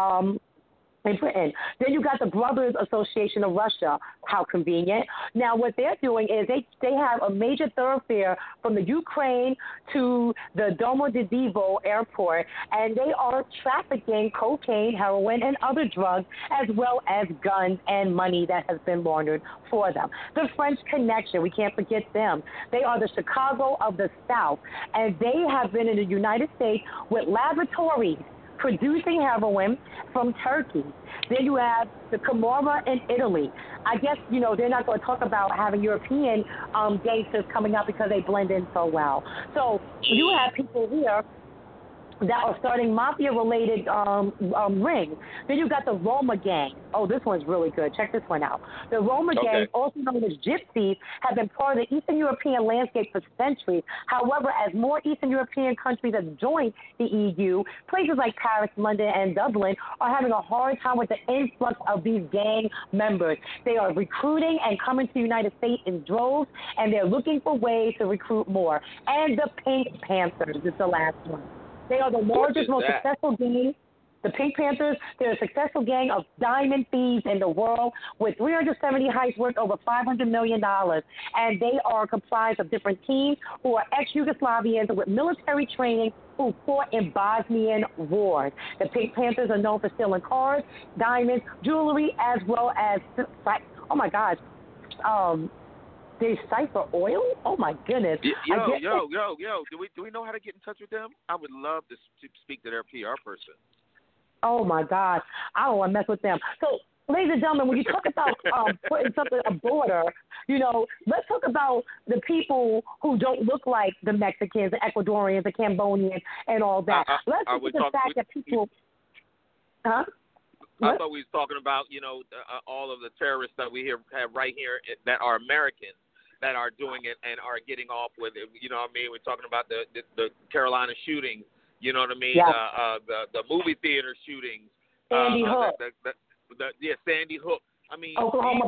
in Britain. Then you got the Brothers Association of Russia. How convenient. Now, what they're doing is they have a major thoroughfare from the Ukraine to the Domodedivko airport, and they are trafficking cocaine, heroin, and other drugs, as well as guns and money that has been laundered for them. The French Connection, we can't forget them. They are the Chicago of the South, and they have been in the United States with laboratories producing heroin from Turkey. Then you have the Camorra in Italy. I guess, they're not going to talk about having European gangsters coming up because they blend in so well. So you have people here that are starting mafia-related rings. Then you got the Roma gang. Oh, this one's really good. Check this one out. The Roma gang, also known as gypsies, have been part of the Eastern European landscape for centuries. However, as more Eastern European countries have joined the EU, places like Paris, London, and Dublin are having a hard time with the influx of these gang members. They are recruiting and coming to the United States in droves, and they're looking for ways to recruit more. And the Pink Panthers is the last one. They are the largest, most successful gang. The Pink Panthers, they're a successful gang of diamond thieves in the world with 370 heists worth over $500 million. And they are comprised of different teams who are ex-Yugoslavians with military training who fought in Bosnian wars. The Pink Panthers are known for stealing cars, diamonds, jewelry, as well as, oh my gosh, they cipher oil? Oh my goodness! Yo! Do we know how to get in touch with them? I would love to speak to their PR person. Oh my gosh, I don't want to mess with them. So, ladies and gentlemen, when you talk about putting something a border, let's talk about the people who don't look like the Mexicans, the Ecuadorians, the Cambodians, and all that. Let's look at the fact that people. Huh? I thought we was talking about, all of the terrorists that we have right here that are Americans that are doing it and are getting off with it. You know what I mean? We're talking about the Carolina shootings. You know what I mean? Yeah. The movie theater shootings. Sandy Hook. Sandy Hook. I mean, Oklahoma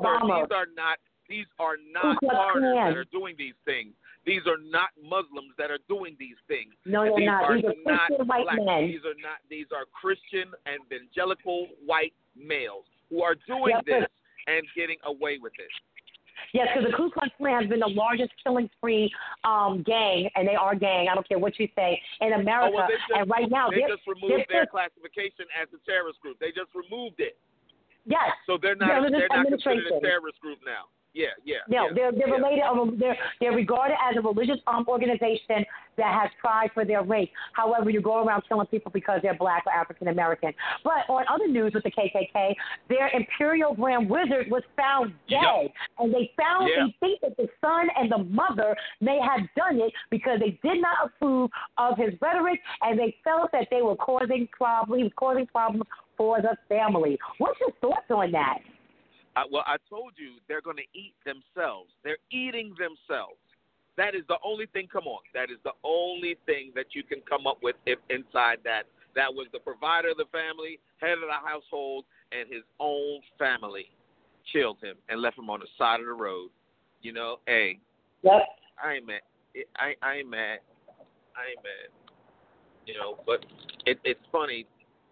these are not foreigners that are doing these things. These are not Muslims that are doing these things. No, they're not. These are Christian white men. These are Christian and evangelical white males who are doing this and getting away with it. Yes, because the Ku Klux Klan has been the largest killing spree gang, and they are gang, I don't care what you say, in America. And right now, they just removed their classification as a terrorist group. They just removed it. Yes. So they're not considered a terrorist group now. No, they're related. They're regarded as a religious organization that has pride for their race. However, you go around killing people because they're black or African American. But on other news with the KKK, their Imperial Grand Wizard was found dead, and they think that the son and the mother may have done it because they did not approve of his rhetoric, and they felt that they were causing problems. He was causing problems for the family. What's your thoughts on that? Well, I told you they're going to eat themselves. They're eating themselves. That is the only thing. Come on. That is the only thing that you can come up with inside that. That was the provider of the family, head of the household, and his own family killed him and left him on the side of the road. Hey. Yep. I ain't mad. I ain't mad. But it's funny.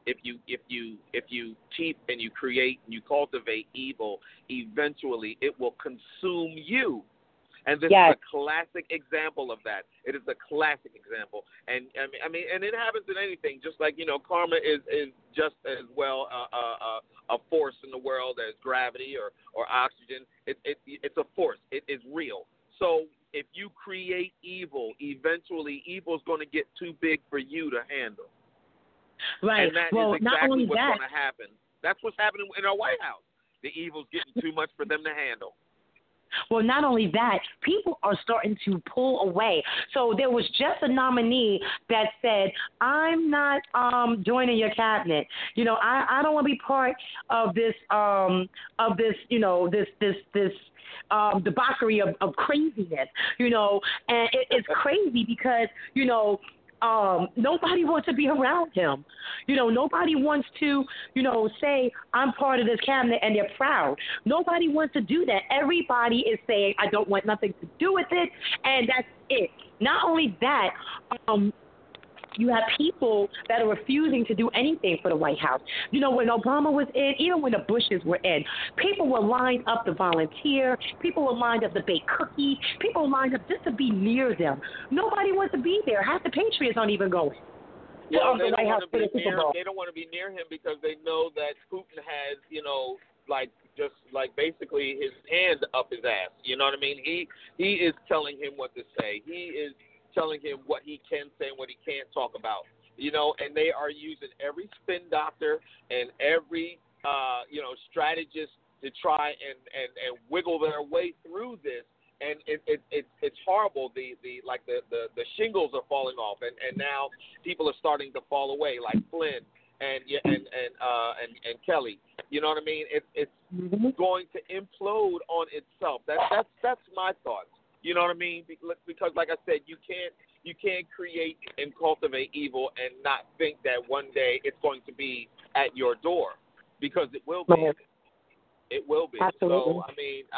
if you keep and you create and you cultivate evil, eventually it will consume you. And this is a classic example of that. It is a classic example. And I mean, and it happens in anything. Just like, you know, karma is just as well a force in the world as gravity or oxygen. It's a force. It is real. So if you create evil, eventually evil is going to get too big for you to handle. Right. And that is exactly what's going to happen. That's what's happening in our White House. The evil's getting too much for them to handle. Well, not only that, people are starting to pull away. So there was just a nominee that said, I'm not joining your cabinet. You know, I don't want to be part of this, you know, this debauchery of craziness, you know. And it's crazy because, you know, nobody wants to be around him. You know, nobody wants to, you know, say, I'm part of this cabinet, and they're proud. Nobody wants to do that. Everybody is saying, I don't want nothing to do with it, and that's it. Not only that, you have people that are refusing to do anything for the White House. You know, when Obama was in, even when the Bushes were in, people were lined up to volunteer. People were lined up to bake cookies. People were lined up just to be near them. Nobody wants to be there. Half the Patriots aren't even going. Well, they don't want to be near. They don't want to be near him because they know that Putin has, you know, just basically his hand up his ass. You know what I mean? He is telling him what to say. He is telling him what he can say and what he can't talk about, you know, and they are using every spin doctor and every, you know, strategist to try and wiggle their way through this. And it's horrible. The shingles are falling off, and now people are starting to fall away, like Flynn and Kelly. You know what I mean? It's going to implode on itself. That's my thoughts. You know what I mean? Because, like I said, you can't create and cultivate evil and not think that one day it's going to be at your door, because it will be. It will be. Absolutely. So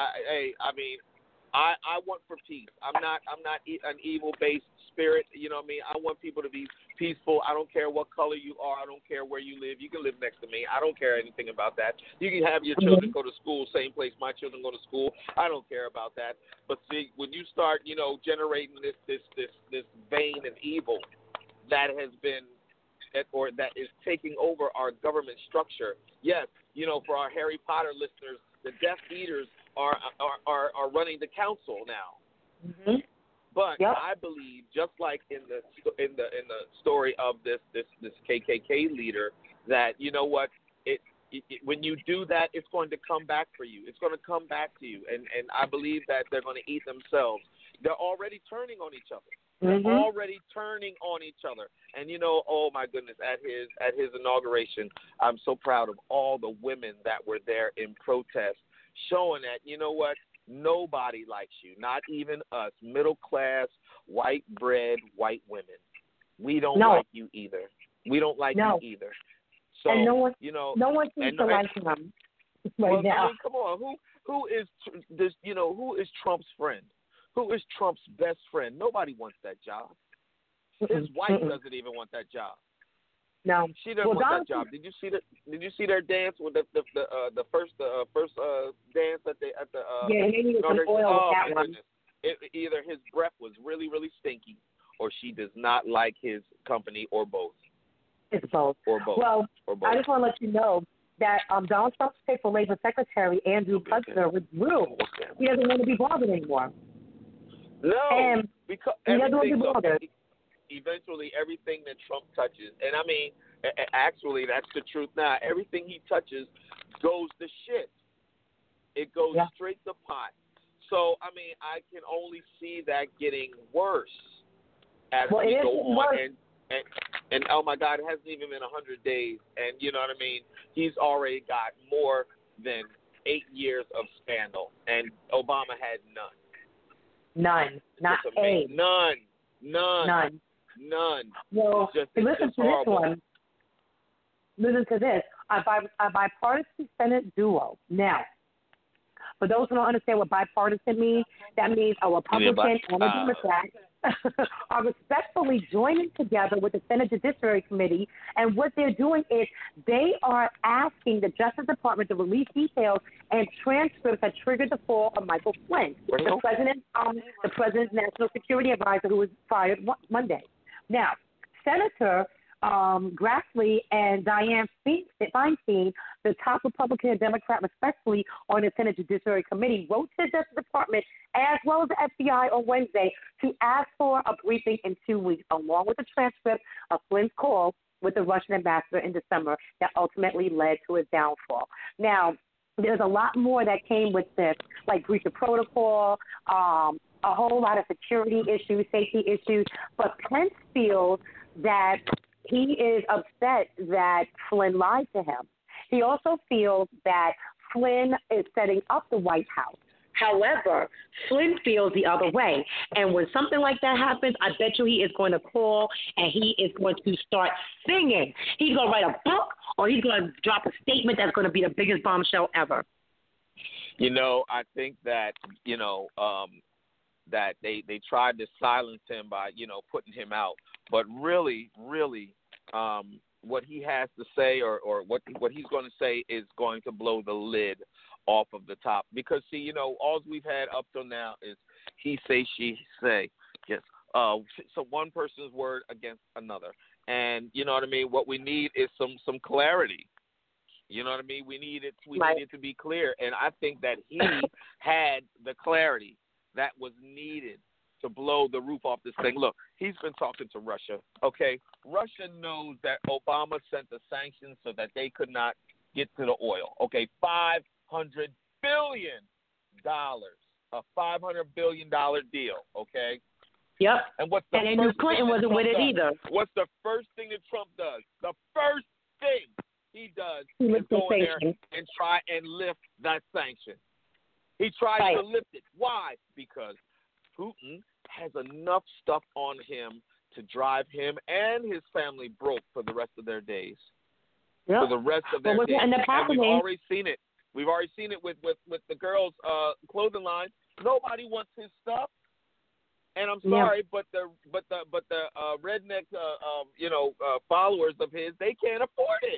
I want for peace. I'm not an evil-based spirit. You know what I mean? I want people to be peaceful. I don't care what color you are. I don't care where you live. You can live next to me. I don't care anything about that. You can have your children go to school, same place my children go to school. I don't care about that. But see, when you start, you know, generating this vein of evil that has been, or that is taking over our government structure. Yes, you know, for our Harry Potter listeners, the Death Eaters are running the council now. Mm-hmm. But I believe, just like in the story of this KKK leader, that, you know what, when you do that, it's going to come back for you. It's going to come back to you, and I believe that they're going to eat themselves. They're already turning on each other. They're already turning on each other. And, you know, oh my goodness, at his inauguration, I'm so proud of all the women that were there in protest, showing that, you know what, nobody likes you, not even us, middle-class, white-bread, white women. We don't like you either. We don't like you either. So, and no one, you know, no one seems to like him right now. I mean, come on, who is this? You know, who is Trump's friend? Who is Trump's best friend? Nobody wants that job. His wife doesn't even want that job. No, she doesn't want that job. Did you see their dance with the first dance at the yeah, he needed some oil with that one. Either his breath was really, really stinky, or she does not like his company, or both. It's both. Or both. Well, or both. I just want to let you know that Donald Trump's pick for Labor Secretary Andrew Kushner withdrew. He doesn't want to be bothered anymore. No, because everything. Bothered. Eventually, everything that Trump touches, and I mean, actually, that's the truth now. Everything he touches goes to shit. It goes straight to pot. So, I mean, I can only see that getting worse as we go on. And oh my God, it hasn't even been 100 days, and you know what I mean. He's already got more than 8 years of scandal, and Obama had none. None. Not a. None. Well, listen to horrible. this one. Listen to this. A bipartisan Senate duo. Now, for those who don't understand what bipartisan means, that means a Republican and a Democrat. are respectfully joining together with the Senate Judiciary Committee, and what they're doing is they are asking the Justice Department to release details and transcripts that triggered the fall of Michael Flynn, the president's national security advisor, who was fired Monday. Now, Senator Grassley and Dianne Feinstein, the top Republican and Democrat respectively on the Senate Judiciary Committee, wrote to the Justice Department as well as the FBI on Wednesday to ask for a briefing in 2 weeks, along with a transcript of Flynn's call with the Russian ambassador in December that ultimately led to his downfall. Now, there's a lot more that came with this, like breach of protocol, a whole lot of security issues, safety issues, but Pence feels that he is upset that Flynn lied to him. He also feels that Flynn is setting up the White House. However, Flynn feels the other way. And when something like that happens, I bet you he is going to call and he is going to start singing. He's going to write a book, or he's going to drop a statement that's going to be the biggest bombshell ever. You know, I think that, that they tried to silence him by, putting him out. But really, what he has to say or what he's going to say is going to blow the lid off of the top. Because, see, all we've had up till now is he say, she say. Yes. So one person's word against another. And, you know what I mean? What we need is some clarity. You know what I mean? We need it to be clear. And I think that he had the clarity that was needed to blow the roof off this thing. Look, he's been talking to Russia, okay? Russia knows that Obama sent the sanctions so that they could not get to the oil, okay? $500 billion, a $500 billion deal, okay? Yep. And what's the and first Clinton thing wasn't with it either. What's the first thing that Trump does? The first thing he does is go in there and try and lift that sanction. He tries to lift it. Why? Because Putin has enough stuff on him to drive him and his family broke for the rest of their days. Yep. For the rest of their days. And we've already seen it. We've already seen it with the girls' clothing line. Nobody wants his stuff. And I'm sorry, but the redneck followers of his, they can't afford it.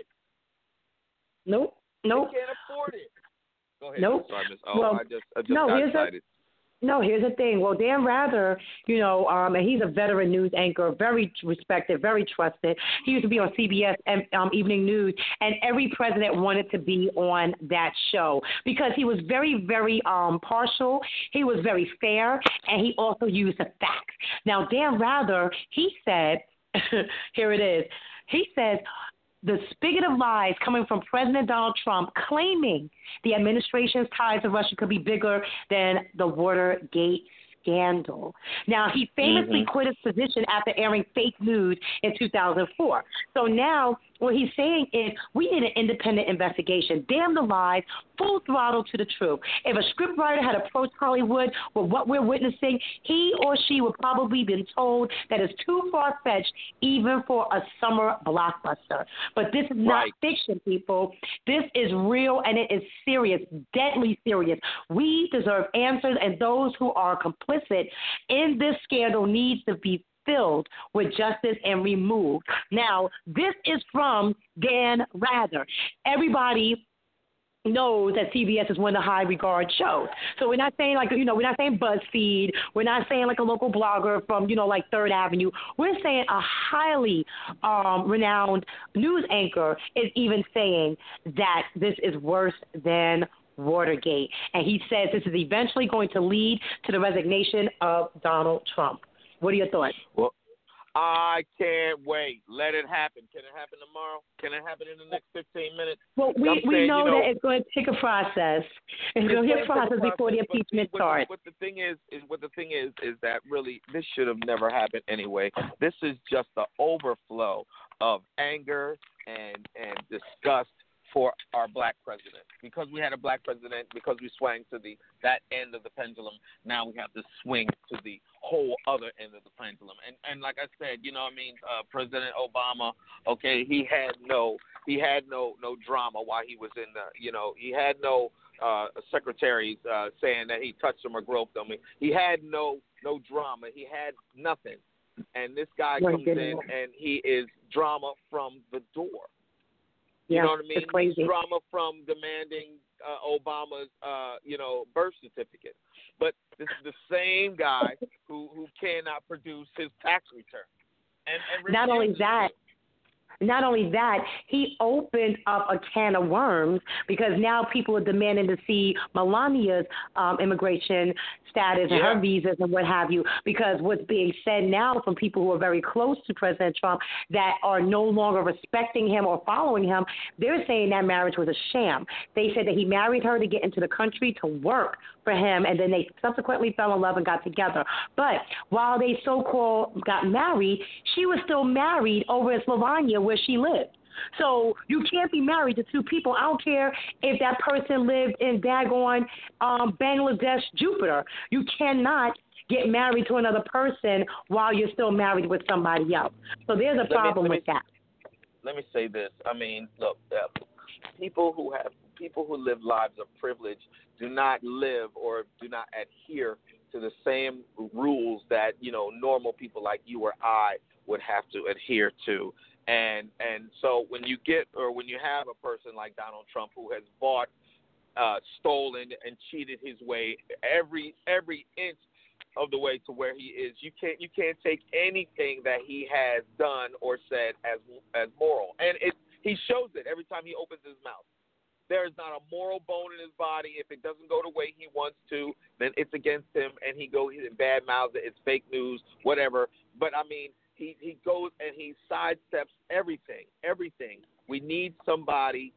Nope. They can't afford it. Go ahead. Nope. Sorry, Miss. I just got excited. Here's the thing. Well, Dan Rather, and he's a veteran news anchor, very respected, very trusted. He used to be on CBS Evening News, and every president wanted to be on that show because he was very, very partial. He was very fair, and he also used the facts. Now, Dan Rather, he said, here it is. He says, the spigot of lies coming from President Donald Trump claiming the administration's ties to Russia could be bigger than the Watergate scandal. Now, he famously quit his position after airing fake news in 2004. So now what he's saying is we need an independent investigation. Damn the lies, full throttle to the truth. If a scriptwriter had approached Hollywood with what we're witnessing, he or she would probably been told that it's too far-fetched even for a summer blockbuster. But this is not fiction, people. This is real, and it is serious, deadly serious. We deserve answers, and those who are complicit in this scandal needs to be filled with justice and removed. Now, this is from Dan Rather. Everybody knows that CBS is one of the high regard shows. So we're not saying we're not saying BuzzFeed. We're not saying like a local blogger from, like Third Avenue. We're saying a highly renowned news anchor is even saying that this is worse than Watergate. And he says this is eventually going to lead to the resignation of Donald Trump. What are your thoughts? Well, I can't wait. Let it happen. Can it happen tomorrow? Can it happen in the next 15 minutes? Well, we know that it's going to take a process. It's going to be a process before the impeachment starts. What the thing is that really this should have never happened anyway. This is just the overflow of anger and disgust for our black president. Because we had a black president, because we swung to that end of the pendulum, now we have to swing to the whole other end of the pendulum. And like I said, President Obama, okay, he had no drama while he was in he had no secretaries saying that he touched them or groped them. He had no no drama. He had nothing. And this guy comes in and he is drama from the door. You know what I mean? It's crazy. He's drama from demanding Obama's, birth certificate. But this is the same guy who cannot produce his tax return. And not only that, he opened up a can of worms because now people are demanding to see Melania's immigration status and her visas and what have you, because what's being said now from people who are very close to President Trump that are no longer respecting him or following him, they're saying that marriage was a sham. They said that he married her to get into the country to work for him, and then they subsequently fell in love and got together. But while they so-called got married, she was still married over in Slovenia where she lived. So you can't be married to two people. I don't care if that person lived in daggone Bangladesh, Jupiter. You cannot get married to another person while you're still married with somebody else. So there's a problem with that. Let me say this. I mean, look, people who live lives of privilege do not live or do not adhere to the same rules that, normal people like you or I would have to adhere to. And so when you have a person like Donald Trump who has bought, stolen, and cheated his way every inch of the way to where he is, you can't take anything that he has done or said as moral. And he shows it every time he opens his mouth. There is not a moral bone in his body. If it doesn't go the way he wants to, then it's against him, and he bad mouths it. It's fake news, whatever. But I mean, he goes and he sidesteps everything. We need somebody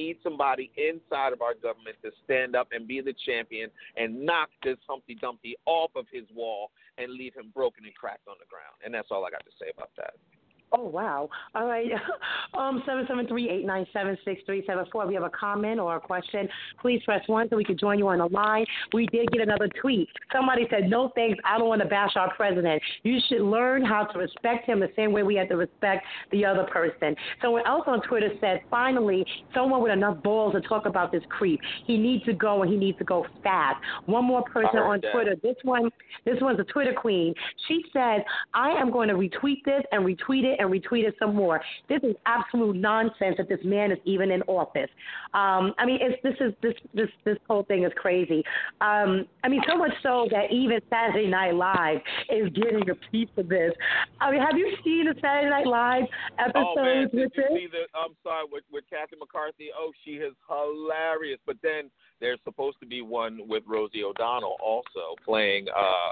inside of our government to stand up and be the champion and knock this Humpty Dumpty off of his wall and leave him broken and cracked on the ground. And that's all I got to say about that. Oh, wow. All right. 773-897-6374. If you have a comment or a question, please press 1 so we can join you on the line. We did get another tweet. Somebody said, no thanks, I don't want to bash our president. You should learn how to respect him the same way we have to respect the other person. Someone else on Twitter said, finally, someone with enough balls to talk about this creep. He needs to go, and he needs to go fast. One more person on Twitter. This one's a Twitter queen. She said, I am going to retweet this and retweet it and retweet it some more. This is absolute nonsense that this man is even in office. This whole thing is crazy. So much so that even Saturday Night Live is getting a piece of this. Have you seen the Saturday Night Live episodes with this? With Kathy McCarthy. Oh, she is hilarious. But then there's supposed to be one with Rosie O'Donnell also playing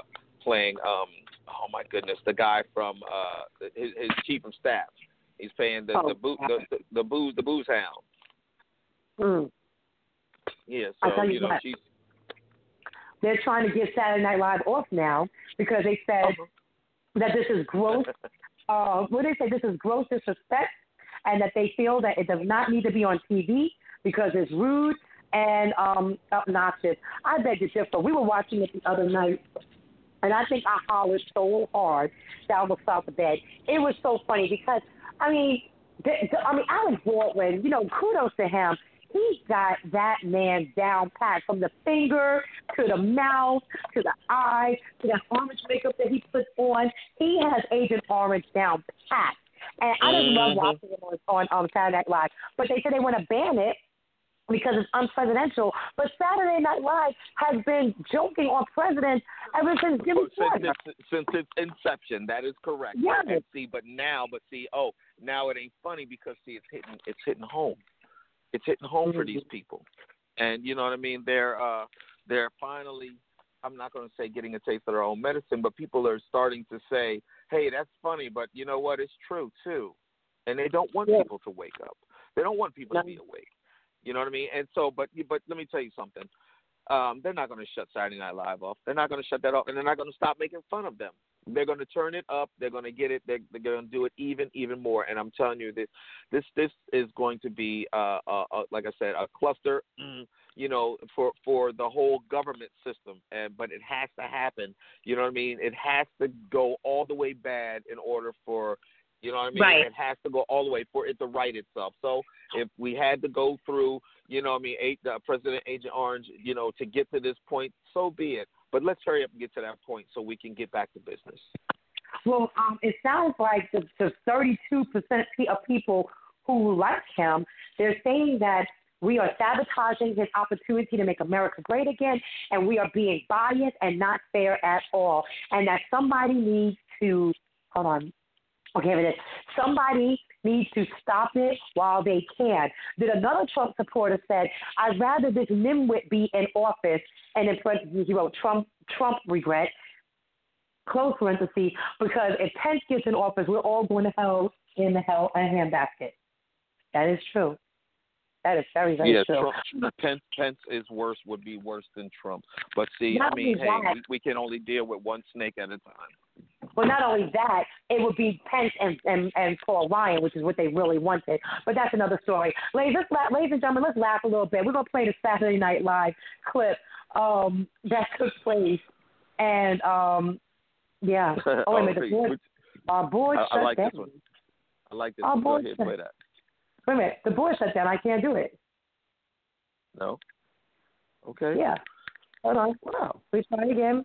oh my goodness, the guy from his chief of staff. He's playing the booze hound. Mm. Yeah, so she's. They're trying to get Saturday Night Live off now because they said that this is gross. This is gross disrespect, and that they feel that it does not need to be on TV because it's rude and obnoxious. I beg to differ. We were watching it the other night. And I think I hollered so hard that I almost fell out of bed. It was so funny because, Alec Baldwin, kudos to him. He got that man down pat from the finger to the mouth to the eye to the orange makeup that he puts on. He has Agent Orange down pat. And I just love watching him on Saturday Night Live. But they said they want to ban it because it's unpresidential. But Saturday Night Live has been joking on presidents ever since Jimmy Carter. Since its inception, that is correct. Yes. Now it ain't funny because it's hitting home. It's hitting home for these people, and you know what I mean. They're finally. I'm not going to say getting a taste of their own medicine, but people are starting to say, "Hey, that's funny," but you know what? It's true too, and they don't want people to wake up. They don't want people to be awake. You know what I mean? And so, but let me tell you something. They're not going to shut Saturday Night Live off. They're not going to shut that off, and they're not going to stop making fun of them. They're going to turn it up. They're going to get it. They're going to do it even more. And I'm telling you, this is going to be, like I said, a cluster, for the whole government system. But it has to happen. You know what I mean? It has to go all the way bad in order for. You know what I mean? Right. It has to go all the way for it to right itself. So if we had to go through, President Agent Orange, to get to this point, so be it. But let's hurry up and get to that point so we can get back to business. Well, it sounds like the 32% of people who like him, they're saying that we are sabotaging his opportunity to make America great again, and we are being biased and not fair at all, and that somebody needs to – hold on. Okay, it is. Somebody needs to stop it while they can. Then another Trump supporter said, I'd rather this nimwit be in office, and in parentheses he wrote Trump regret, close parentheses, because if Pence gets in office, we're all going to hell in a handbasket. That is true. That is very, very true. Pence would be worse than Trump. But see, not we can only deal with one snake at a time. Well, not only that, it would be Pence and Paul Ryan, which is what they really wanted. But that's another story. Ladies and gentlemen, let's laugh a little bit. We're going to play the Saturday Night Live clip that took place. And, yeah. Oh, wait a minute. Our board shut like down. This one. I like this one. Go ahead, play that. Wait a minute. The board shut down. I can't do it. No? Okay. Yeah. Hold on. Wow. Please try again.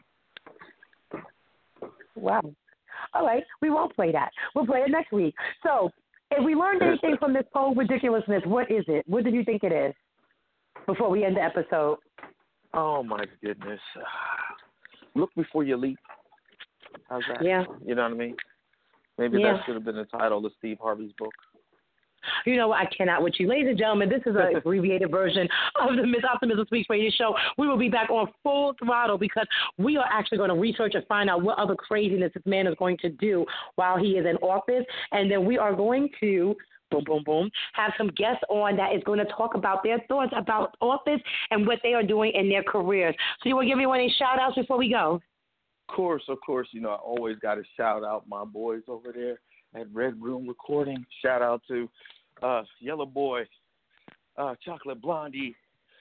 Wow. All right. We won't play that. We'll play it next week. So, if we learned anything from this whole ridiculousness, what is it? What did you think it is before we end the episode? Oh, my goodness. Look before you leap. How's that? Yeah. You know what I mean? Maybe that should have been the title of Steve Harvey's book. You know what? I cannot with you. Ladies and gentlemen, this is an abbreviated version of the Miss Optimism Speaks Radio Show. We will be back on full throttle because we are actually going to research and find out what other craziness this man is going to do while he is in office. And then we are going to, boom, boom, boom, have some guests on that is going to talk about their thoughts about office and what they are doing in their careers. So you want to give me any shout-outs before we go? Of course. You know, I always got to shout out my boys over there at Red Room Recording. Shout out to Yellow Boy, Chocolate Blondie,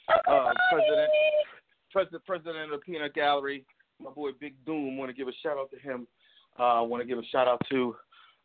President of the Peanut Gallery, my boy Big Doom. Want to give a shout out to him. Want to give a shout out to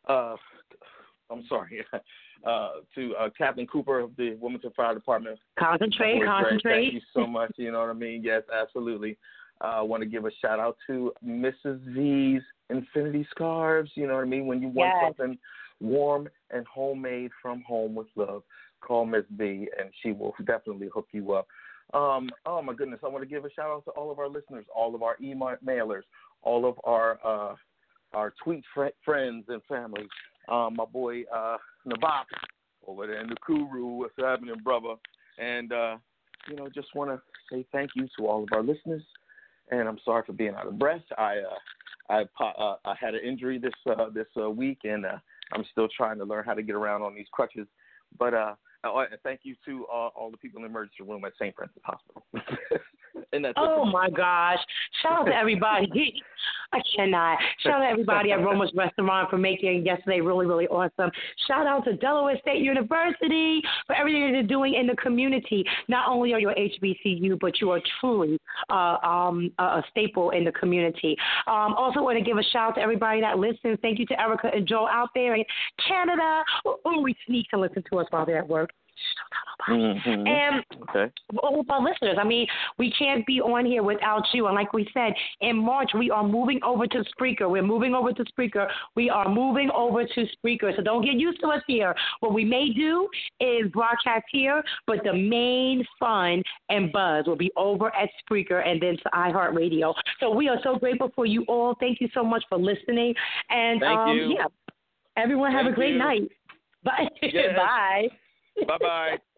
to Captain Cooper of the Wilmington Fire Department. Concentrate. Thank you so much. You know what I mean? Yes, absolutely. I want to give a shout out to Mrs. V's Infinity Scarves. You know what I mean? When you want something warm and homemade from home with love, call Miss B and she will definitely hook you up. Oh my goodness, I want to give a shout out to all of our listeners, all of our emailers, all of our tweet friends and family. My boy Nabak over there in the Kuru, what's happening, brother? And you know, just want to say thank you to all of our listeners. And I'm sorry for being out of breath. I had an injury this week, and I'm still trying to learn how to get around on these crutches. But thank you to all the people in the emergency room at St. Francis Hospital. And that's my gosh. Shout out to everybody. I cannot. Shout out to everybody at Roma's Restaurant for making yesterday really, really awesome. Shout out to Delaware State University for everything that they're doing in the community. Not only are you a HBCU, but you are truly a staple in the community. Also want to give a shout out to everybody that listens. Thank you to Erica and Joe out there in Canada who always sneak and listen to us while they're at work. Mm-hmm. And all of our listeners, I mean, we can't be on here without you. And like we said, in March, we are moving over to Spreaker. We are moving over to Spreaker. So don't get used to us here. What we may do is broadcast here, but the main fun and buzz will be over at Spreaker and then to iHeartRadio. So we are so grateful for you all. Thank you so much for listening. And thank you. Everyone have a great night. Bye. Yes. Bye. Bye-bye.